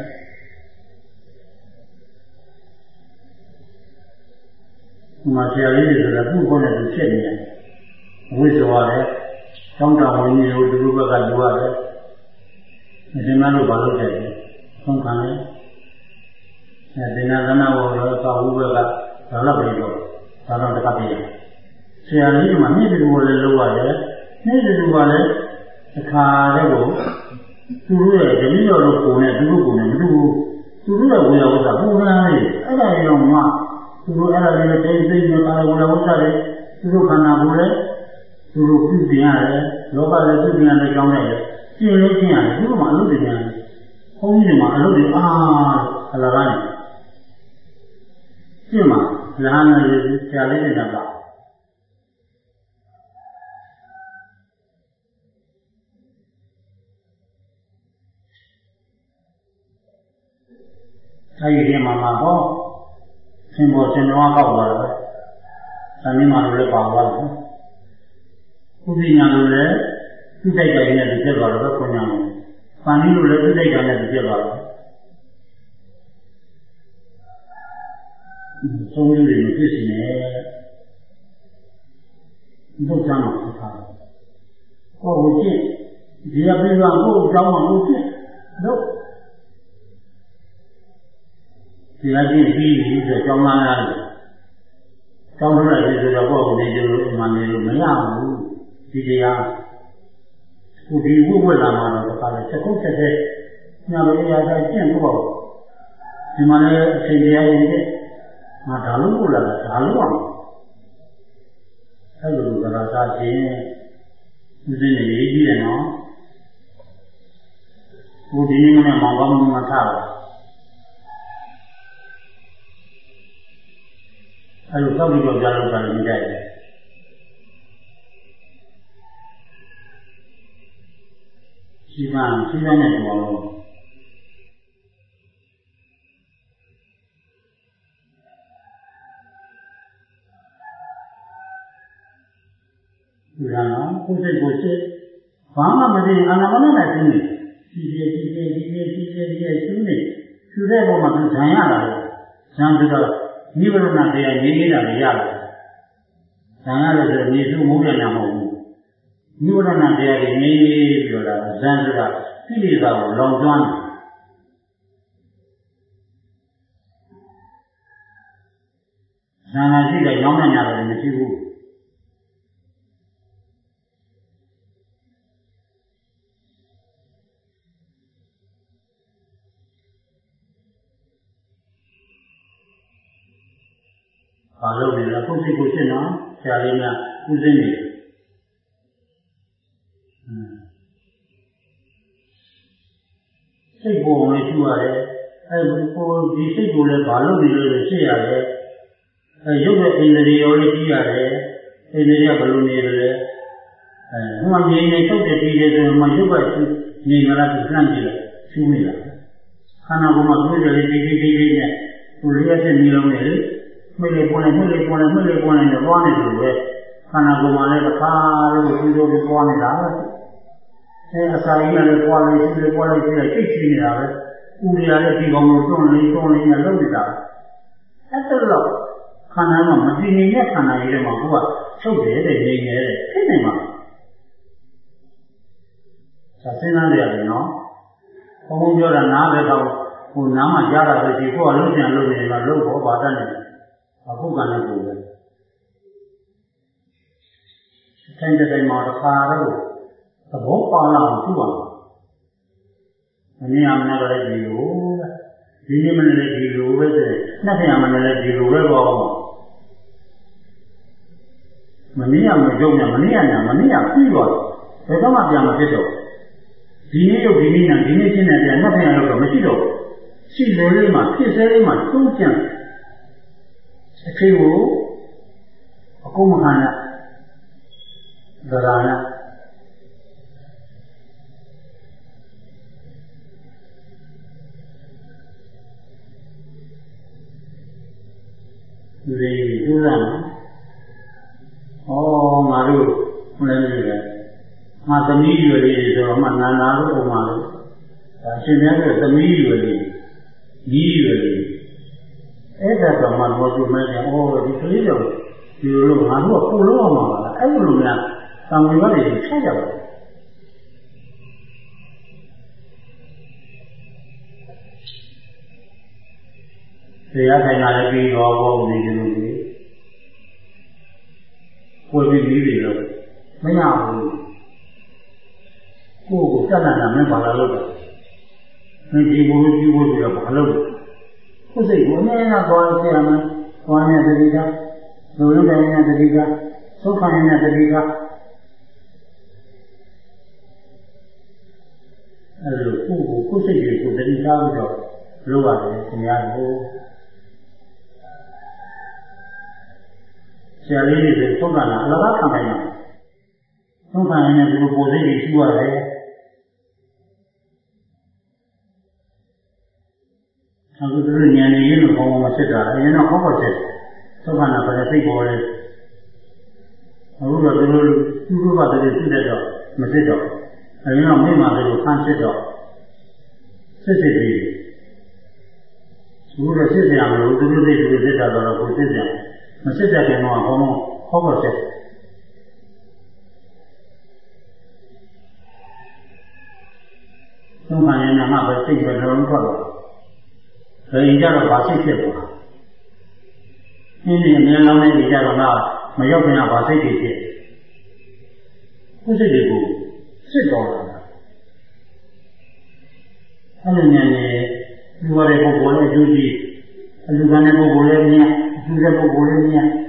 那么家里的不可能是骗你，为什么呢？刚刚我你说这个个干多的，你现在都把它改了，怎看呢？那现在咱那我说到五个个。咱那边有，咱那这个边，虽然你嘛，你这个我来录啊的，你这个我来，这看这个，都是这里头的姑娘，这个姑娘，这个，都是我要我啥，不然嘞，俺那样嘛，都是俺那边这这这俺我要我啥嘞，都是看那过来，都是不这样的，老板来不这样的讲来的，进来进来，这个嘛都这样的，后面嘛都是啊，那个呢。是嘛？然后呢，就是家里的那个，他有天妈妈好，听我听话搞过来，三年嘛都来帮我了，不比年都来，就在家里面就接到了个姑娘，三年都来就在家里面就接到了。中有人就是呢，不讲嘛是他，我不见，只要别让我讲嘛不见，都，只要见第一是讲嘛呀，讲出来就是叫我那就嘛那就没样子，就这样，我比我我那嘛的，他的这口这些，那个人家在见过，你嘛呢身体还有点。啊，大陆过来了，大陆啊，还有个那啥钱，就是那一句呢，我今年呢忙搞忙差了，还有稍微叫家里干的没在的，西方西方那多了。然后过去过去，房子不是按那么来整的，几节几节几节几节几节修的，修在我们是这样的，像这个你不是那这样，你你那个样的，这样的是你是某人那么无，你不是那这样的，你说的，咱这个地里头老庄的，咱那这个养那家的人几乎。把肉的了，过去过去呢，家里面不是你，嗯，这个我们说的，哎，我第这个来把肉的了这样的，哎，有个人的有的这样的，人家也不容易的嘞，哎，我们年年都在这些人嘛，有个是你原来是干的了，修没了，看到我们做的这这这这呢，不是也是你了没的。没来过来，没来过来，没来过来的光的时候，看那个嘛那个他那个最多的光的啥个，哎，啥一样的光的，现在光的现在最去的啥个，屋里那个地方都种了种了那漏的啥个，哎，这个看那嘛嘛，今年也看那一点嘛，不过收别的年年的，天天嘛，他身上这样的喏，我们叫他拿来他，我拿嘛家了这些过漏钱漏的嘛，漏火把的呢。啊，不干那个的，现在在马上卡了，他不帮了不做，你俺们那个来记录，你们来记录的是，那天俺们来记录的不？我你俺们有呢，我你俺呢，我你俺对了，这干嘛这样子做？今年有今年呢，今年现在这那天有什么记录？记录的嘛，记录的嘛，都这样。Kau, aku makan darahnya. ဒီကျိုးစားမှာဩငါတို့ဘယ်လိုလဲငါသမီးရွယ်လေးဆိုတော့မှနာနာလို့ဥမာလို့ဒါရှင်များရဲ့သမီးရွယ်လေးကြီးရွယ်လေးအဲ့ဒါတော့မှတော့သူမဲတယ်ဩဒီကလေးတော့ဒီလိုငါတို့ကပို့လို့အောင်ပါလားအဲ့လိုများသံဃာတွေဆက်ကြပါတရားထိုင်တာလည်းပြီးတော့ဘောနေကြလို့ဒီကိုယ်ပြီးပြီးပြီလို့မရဘူးကိုယ်ကိုစက်လာတာမင်းဘာလို့လုပ်တာမင်းဒီကိုဒီကိုဆိုတော့ဘာလုပ်ကိုယ်စိတ်ကိုအနည်းငယ်ပေါ်လို့ဆရာမဟောနေတဲ့တတိကလူလူတိုင်းနဲ့တတိကသုခနဲ့တတိကအဲလိုကိုယ်ကိုကိုယ်စိတ်ကိုတတိထားပြီးတော့လုပ်ရတယ်ဆရာကိုဆရာလေးတွေသုခနာအလကားခံနိုင်တယ်သုခနဲ့ဒီလိုပုံစံကြီးရှိရတယ်အခုတို့ဉာဏ်ရင်းလို့ဘောင်းမှာဖြစ်တာအရင်တော့ဟောဖို့ဖြစ်သုခနာပဲစိတ်ပေါ်လေအခုတော့ဒီလိုသူ့ဘဝတည်းဖြစ်တဲ့တော့မဖြစ်တော့အရင်တော့မိမှလည်းဆန်းဖြစ်တော့စစ်စစ်ပြီးသူတို့စစ်စရာမလိုသူတို့စိတ်တွေစစ်တာတော့ကိုစစ်စရာမစစ်တဲ့ကောင်ကဘောင်းဟောဖို့ဖြစ်သုခနာနာပဲစိတ်ပဲလုံးထွက်တော့ဒါရင်ကြတော့ဘာစိတ်ဖြစ်သွားအင်းဒီအများလုံးနဲ့ဒီကြတော့မရောက်ခင်ကဘာစိတ်တွေဖြစ်ကိုယ်စိတ်တွေကိုစစ်တော်လာတာအဲ့လိုညာနေလူရတဲ့ပုဂ္ဂိုလ်ရဲ့အကျိုးကြီးအလူကံတဲ့ပုဂ္ဂိုလ်ရဲ့မြတ်အကျိုးတဲ့ပုဂ္ဂိုလ်ရဲ့မြတ်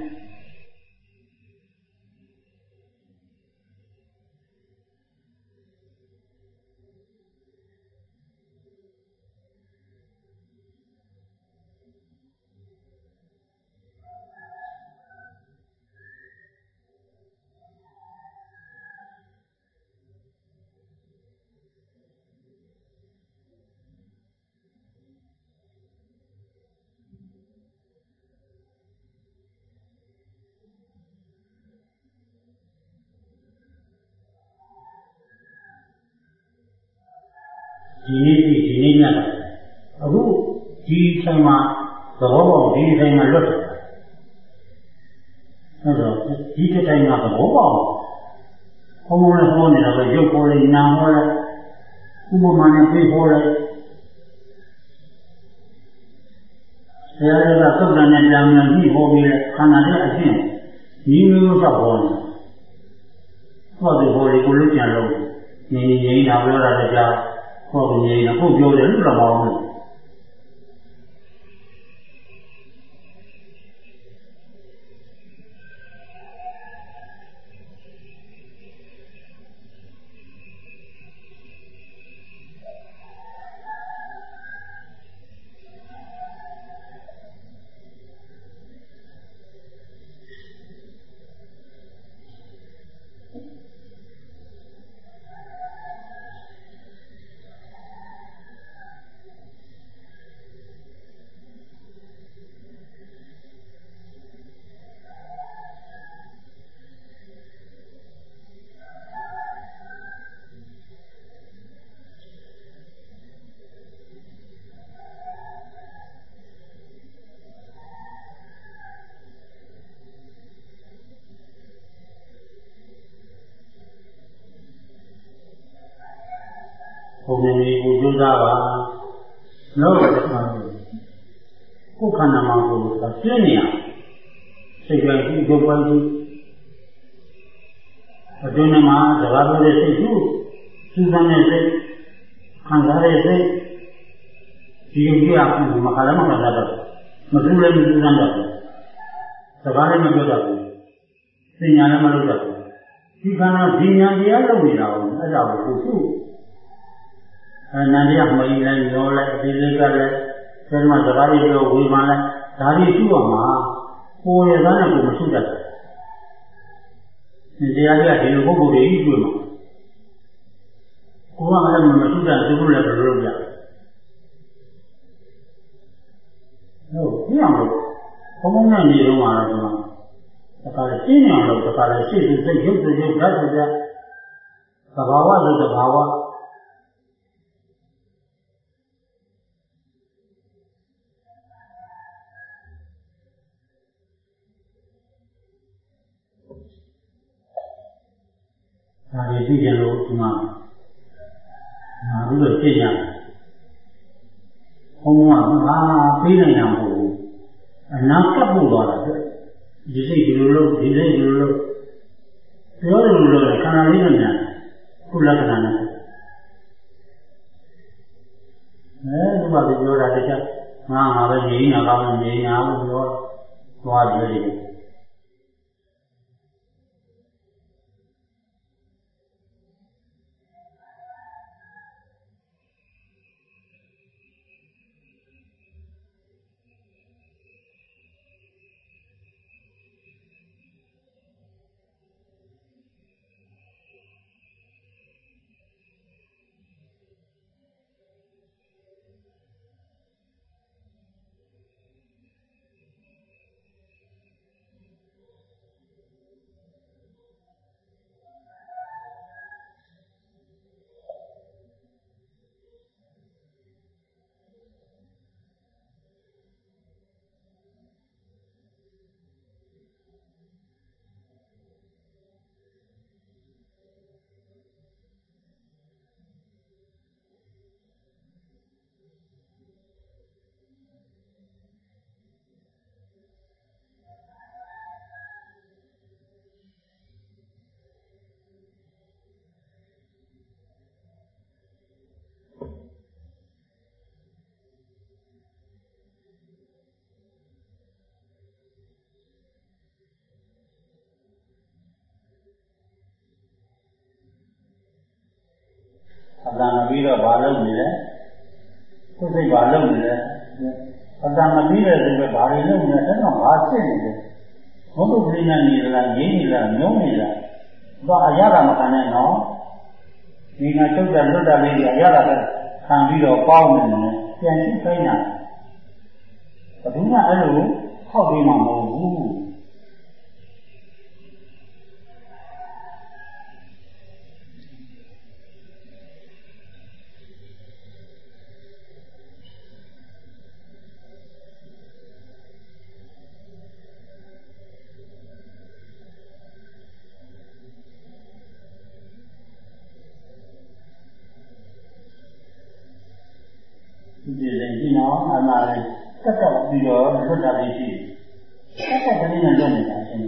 ဒီနေ့ဒီနေ့ညတာအခုဒီဆိုင်မှာသဘောပေါက်ဒီဆိုင်မှာလွတ်တယ်အဲ့တော့ဒီတိုင်းမှာသဘောပေါက်ဘုံဘုံနဲ့ဟောနေတာပဲရုပ်ပေါ်လေးနာဟောလိုက်ဥပမာနဲ့ပြေဟောလိုက်ဆရာကသုတ်တန်နဲ့ပြန်ပြန်ပြီးဟောပြီးခန္ဓာရဲ့အကျင့်ညီမျိုးသောဟောနေဟောတဲ့ဟောလေးကိုလုံးကြံလို့နေနေနေနာပြောတာလည်းကြားဟောနေနေခုပြောတယ်လို့တော့မဟုတ်ဘူးဘုံနေကိုကြိုးစားပါလို့ကိုယ်ခန္ဓာမှာကိုယ်ကပြင်းနေရစိတ်ကကြီးကိုယ်ပိုင်းကြီးအတွင်းမှာသဘာဝရဲ့စိတ်ကိုစူးစမ်းတဲ့စိတ်ခံစားတဲ့စိတ်ဒီလိုကြည့်အောင်မခါလည်းမခါတော့မစူးလည်းမစူးစမ်းတော့ဘူးသဘာဝလည်းမပြောတော့ဘူးပညာလည်းမလုပ်တော့ဘူးဒီခန္ဓာဒီဉာဏ်တရားလုပ်နေတာကိုအဲ့ဒါကိုသူ့အနန္တရမကြီးလည်းရောလိုက်ဒီလေးကလည်းဆယ်မစကားလေးပြောဝေမှလည်းဒါလေးရှိအောင်မှာကိုယ်ရသားနဲ့ကိုယ်မဆုတတ်ဘူးတရားကြီးကဒီလိုပုဂ္ဂိုလ်တွေကြီးတွေ့မှာကိုယ်ကလည်းမဆုတတ်သူတို့လည်းဘယ်လိုလုပ်ကြဟုတ်ပြအောင်လို့ဘုံဘုံနဲ့နေတော့မှာတော့ဒါကလည်းရှင်းနေအောင်လို့ဒါကလည်းစိတ်စိတ်စိတ်ရုပ်စိတ်ရုပ်ဓာတ်ဆိုတဲ့သဘာဝဆိုသဘာဝဒါတွေသိကြလို့ဒီမှာငါတို့သိကြဘုံဘုံကငါပြီးနိုင်တာမဟုတ်ဘူးအနာကပ်ဖို့သွားတာဒီစိတ်ဒီလိုလို့ဒီစိတ်ဒီလိုလို့ပြောတယ်လို့ခန္ဓာလေးနဲ့ညာခုလက္ခဏာနဲ့အဲဘုရားပြောတာတခြားငါငါပဲငြိမ်းတာကောင်းငြိမ်းတာလို့ပြောသွားတယ်လေအတန်မပြီးတော့ဘာလုပ်နေလဲကိုယ်စိတ်ဘာလုပ်နေလဲအတန်မပြီးတဲ့ဆိုတော့ဘာတွေလုပ်နေလဲအဲ့တော့ဘာဖြစ်နေလဲဘုဒ္ဓပရိညာနေလားငြိမ့်နေလားညုံးနေလားတော့အရသာမခံနဲ့နော်ဒီကချုပ်တဲ့လွတ်တာလေးတွေအရသာခံပြီးတော့ပေါင်းနေတယ်ပြန်ရှိခိုင်းတာဘယ်သူမှအဲ့လိုဟောက်ပြီးမှမဟုတ်ဘူးဒီလေဒီနော်အမှန်လေးကတ်ကတ်ပြီးတော့လွတ်တာလေးရှိတယ်ကတ်ကတ်ကလေးနဲ့လွတ်နေတာရှင်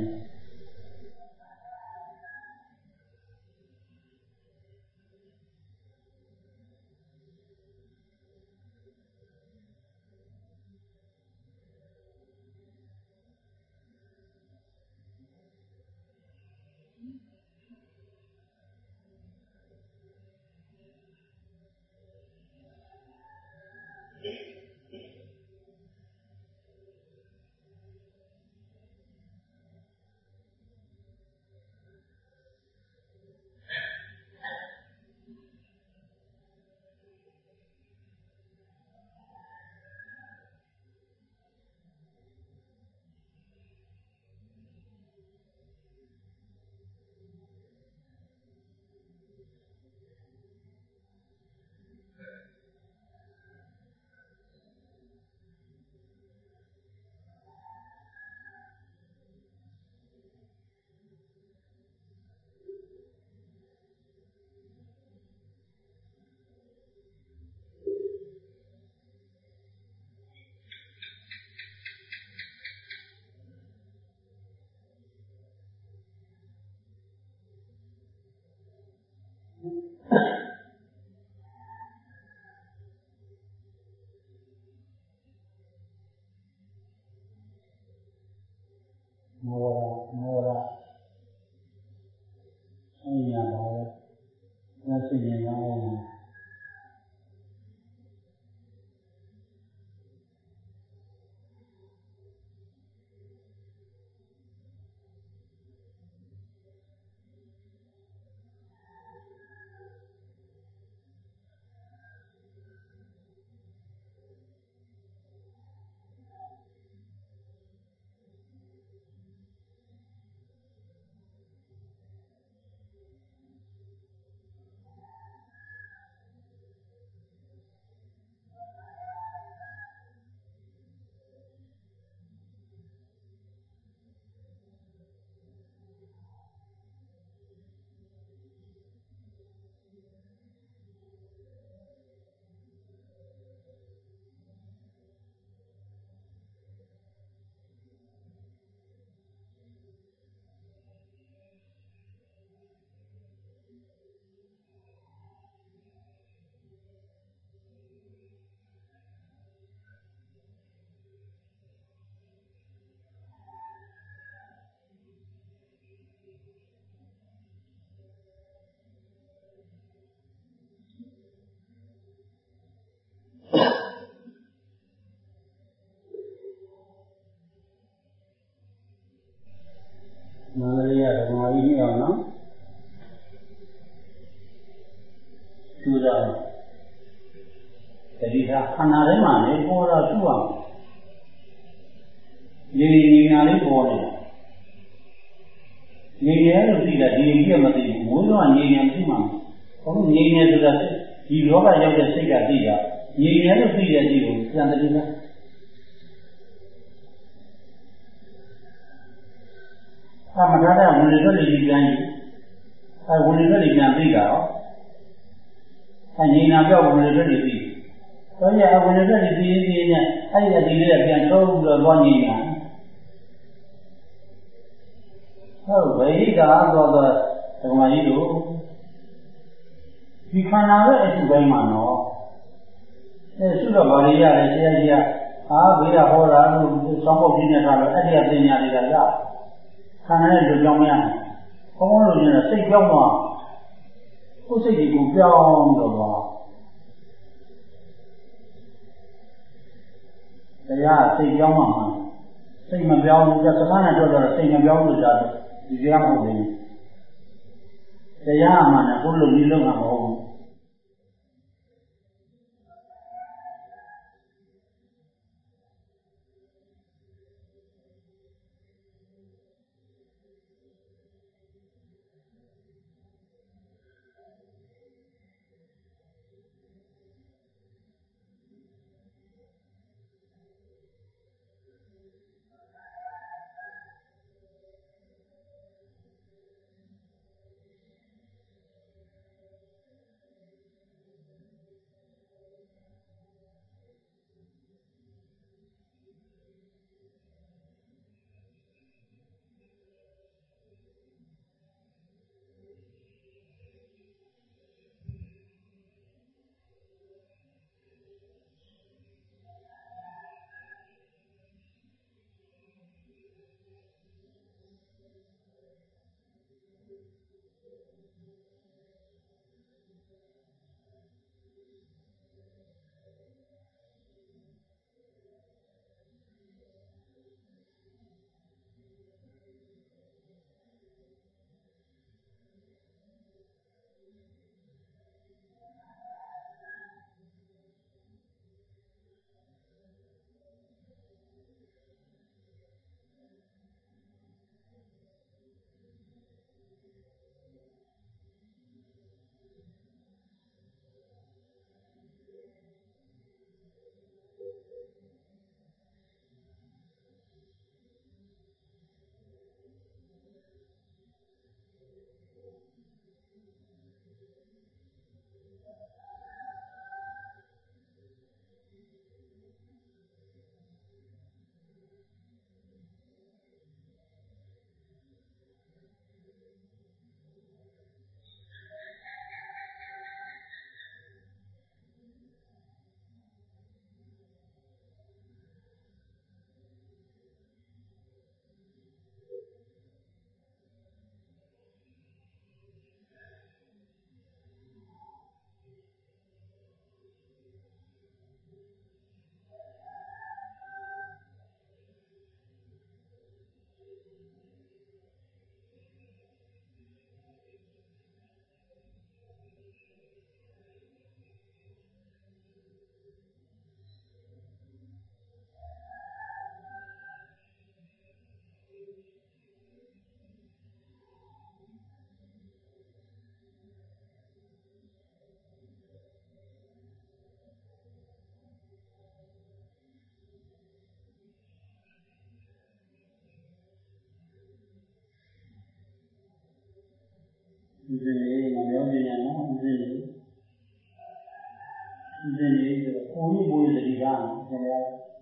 မောမောရအင်းရပါလေလက်ရှိနေရအောင်ရတယ်ဘုရားကြီးအောင်နော်သူကတတိယခန္ဓာထဲမှာလေပေါ်တာသူ့အောင်နေနေညာလေးပေါ်နေနေရလို့သိတာဒီကြီးကမသိဘူးဘုန်းတော်ကနေနေသိမှာဘုန်းနေနေဆိုတာဒီလောကရောက်တဲ့စိတ်ကသိတာနေနေလို့သိတဲ့ဒီကိုပြန်တတိယအမှန်တရားဝင်လို့လေဒီပြန်ကြီးအဲဝင်လို့လေပြန်သိတာရောအဲနေနာပြောက်ဝင်လို့လေသိတော့ရဝင်လို့လေဒီဒီနဲ့အဲ့ဒီဒီလေးကပြန်ထုတ်ပြီးတော့သွားနေနေတာဟုတ်ဝိဟိတာတော့ဓမ္မကြီးတို့ဒီခန္ဓာရဲ့အစုပိုင်းမှာနော်အဲစုတော့ဗာလိရတယ်ဆရာကြီးကအာဘေးကဟောတာလို့စောင်းပုတ်ပြနေတာလို့အဲ့ဒီအပညာတွေကရခန္ဓာရဲ့လူကြောင်းမရဘုံဘုံလိုချင်တဲ့စိတ်ကြောင်းမှာကိုယ်စိတ်ကြီးကိုပြောင်းတော့ပါတရားစိတ်ကြောင်းမှာစိတ်မပြောင်းဘူးသက္ကနာတော့တော့စိတ်မပြောင်းလို့ကြားတယ်ဒီတရားမဟုတ်ဘူးတရားမှလည်းကိုယ်လိုကြီးလုံးမှာမဟုတ်ဘူးဒီနေ့မပြောပြရနော်ဒီနေ့ဒီနေ့ကိုယ်ကိုယ်တည်းကဆရာ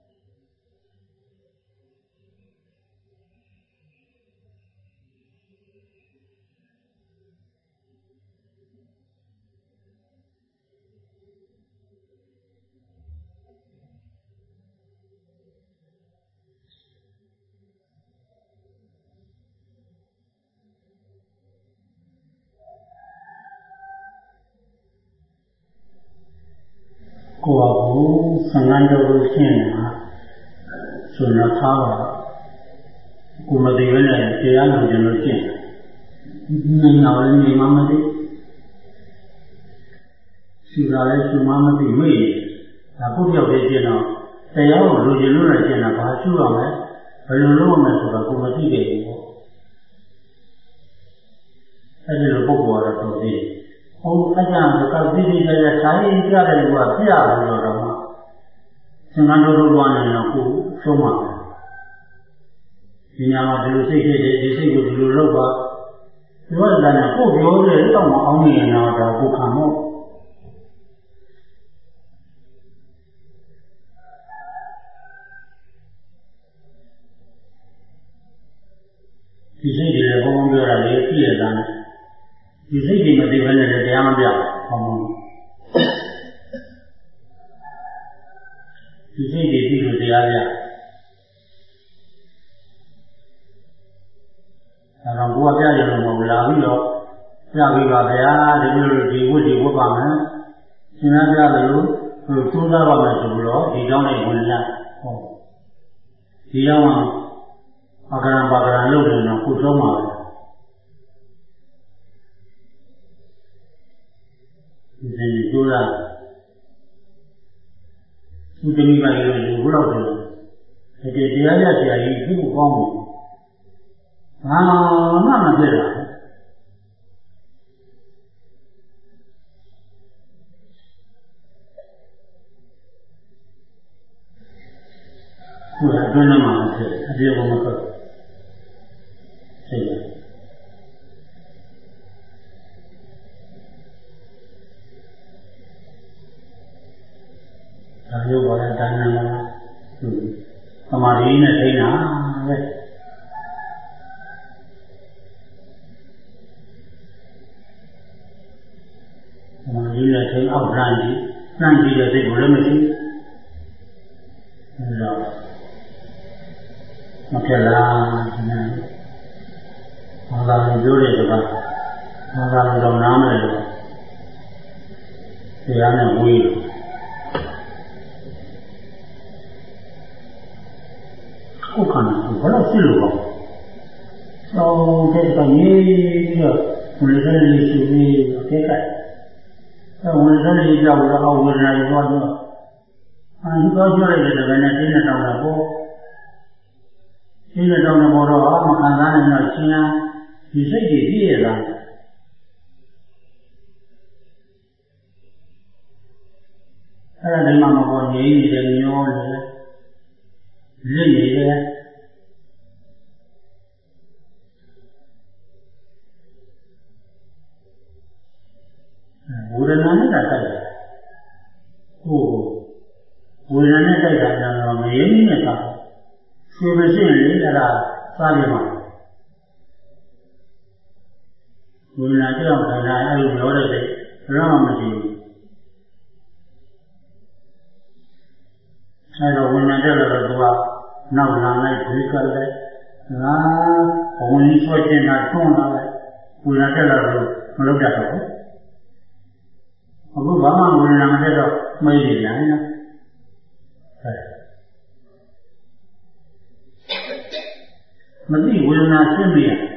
ကိုယ်ကိုဆန္ဒကြောင့်ရှင်းတာဆိုတော့ထားပါကိုမသိဘဲနဲ့တရားနာကြလို့ရှင်းနေငါလည်းနေမှမသိရှိတာလည်းရှိမှမသိမေ့ဒါပုဒ်ရောက်တဲ့ကျင်တော့တရားကိုလူကျင်လို့လည်းကျင်တာဘာရှိရမလဲဘယ်လိုလုပ်ရမလဲဆိုတော့ကိုမသိခဲ့ဘူးပေါ့အဲဒီလိုပုဂ္ဂိုလ်ကတော့တော်သေးတယ်ဟိုအကြံကတိတိကျကျတိုင်းပြတဲ့လူကပြရလို့တော့မှသင်္ကန်းတို့တို့သွားနေတော့ကိုဆုံးမှာဒီညမှာဒီလိုစိတ်ဖြစ်တယ်ဒီစိတ်ကိုဒီလိုလုပ်ပါဒီလိုလည်းကိုပြောတယ်တော့မအောင်နေရင်တော့ဒါကိုခံမို့ဒီစိတ်တွေလည်းဘုံဘုံပြောတာလေပြည့်ရတာဒီစိတ်တွေမသိဘဲနဲ့တရားမပြဟောမဒီစိတ်တွေပြီးလို့တရားပြအဲတော့ဘုရားပြရတယ်လို့မဟုတ်လာပြီးတော့ပြပြီးပါဗျာဒီလိုဒီဝတ်ဒီဝတ်ပါမယ်ရှင်သာပြလို့ဟိုသိုးသားပါမယ်ဆိုတော့ဒီကြောင့်လည်းဝင်လာဟောဒီကြောင့်အကရံပါကရံလုပ်နေတော့ကိုဆုံးပါပဲဒီစဉ်ကျိုးလာဒီကမိပါလို့ဒီဘုရားတော်ဒီတရားရဆရာကြီးသူ့ကိုကောင်းတယ်ဘာမှမဖြစ်တာဘုရားအတွင်းမှာဖြစ်အပြေဘုံမှာဖြစ်တယ်ဒါမျိုးပေါ်တဲ့တဏ္ဍာမှာသမာဓိနဲ့ထိန်းတာပဲသမာဓိနဲ့ထိန်းအောက်နှံ့ပြီးနှံ့ပြီးတဲ့စိတ်ကိုလည်းမရှိဘူးဒါမဖြစ်လားနာဘာသာဝင်ပြောတဲ့ကဘာသာဝင်တော့နားမလဲလို့တရားနဲ့ဝေးကိုယ်ကဘယ်လိုဖြစ်လို့လဲတော့တဲ့ကရေးပြီးတော့ဝင်တဲ့လေးရှိပြီးတဲ့ကအဲဝင်တဲ့လေးကြောက်တော့အောက်ဝေဒနာရောတော့အဲဒီတော့ကြရတဲ့တပည့်နဲ့တင်းနဲ့တောင်းတာပေါ့တင်းနဲ့တောင်းတဲ့ဘောတော့အာမခံစားနိုင်တော့ချင်းလားဒီစိတ်ကြီးပြည့်ရတာအဲ့ဒါဒီမှာမပေါ်နေနေတယ်ညောနေတယ်လစ်နေတယ်ဝေဒနာနဲ့တိုက်တယ်ဟိုဝေဒနာနဲ့တိုက်တာကတော့မရင်းနေနဲ့တော့ရှင်မရှိရင်လေအဲ့ဒါစားရမှာဝေဒနာကြောင့်ခန္ဓာအဲ့လိုပြောတဲ့စိတ်ဘယ်တော့မှမရှိဘူးအဲ့တော့ဝိညာဉ်တက်လာတော့သူကနောက်လာလိုက်ဒီကလည်းငါဘဝကြီးဆွဲကျင်တာတွန်းလာလိုက်ဝိညာဉ်တက်လာတော့မလုပ်တတ်တော့ဘူးအခုဘာမှဝိညာဉ်မတက်တော့မေးနေတယ်နော်မသိဝေဒနာရှင်းပြရ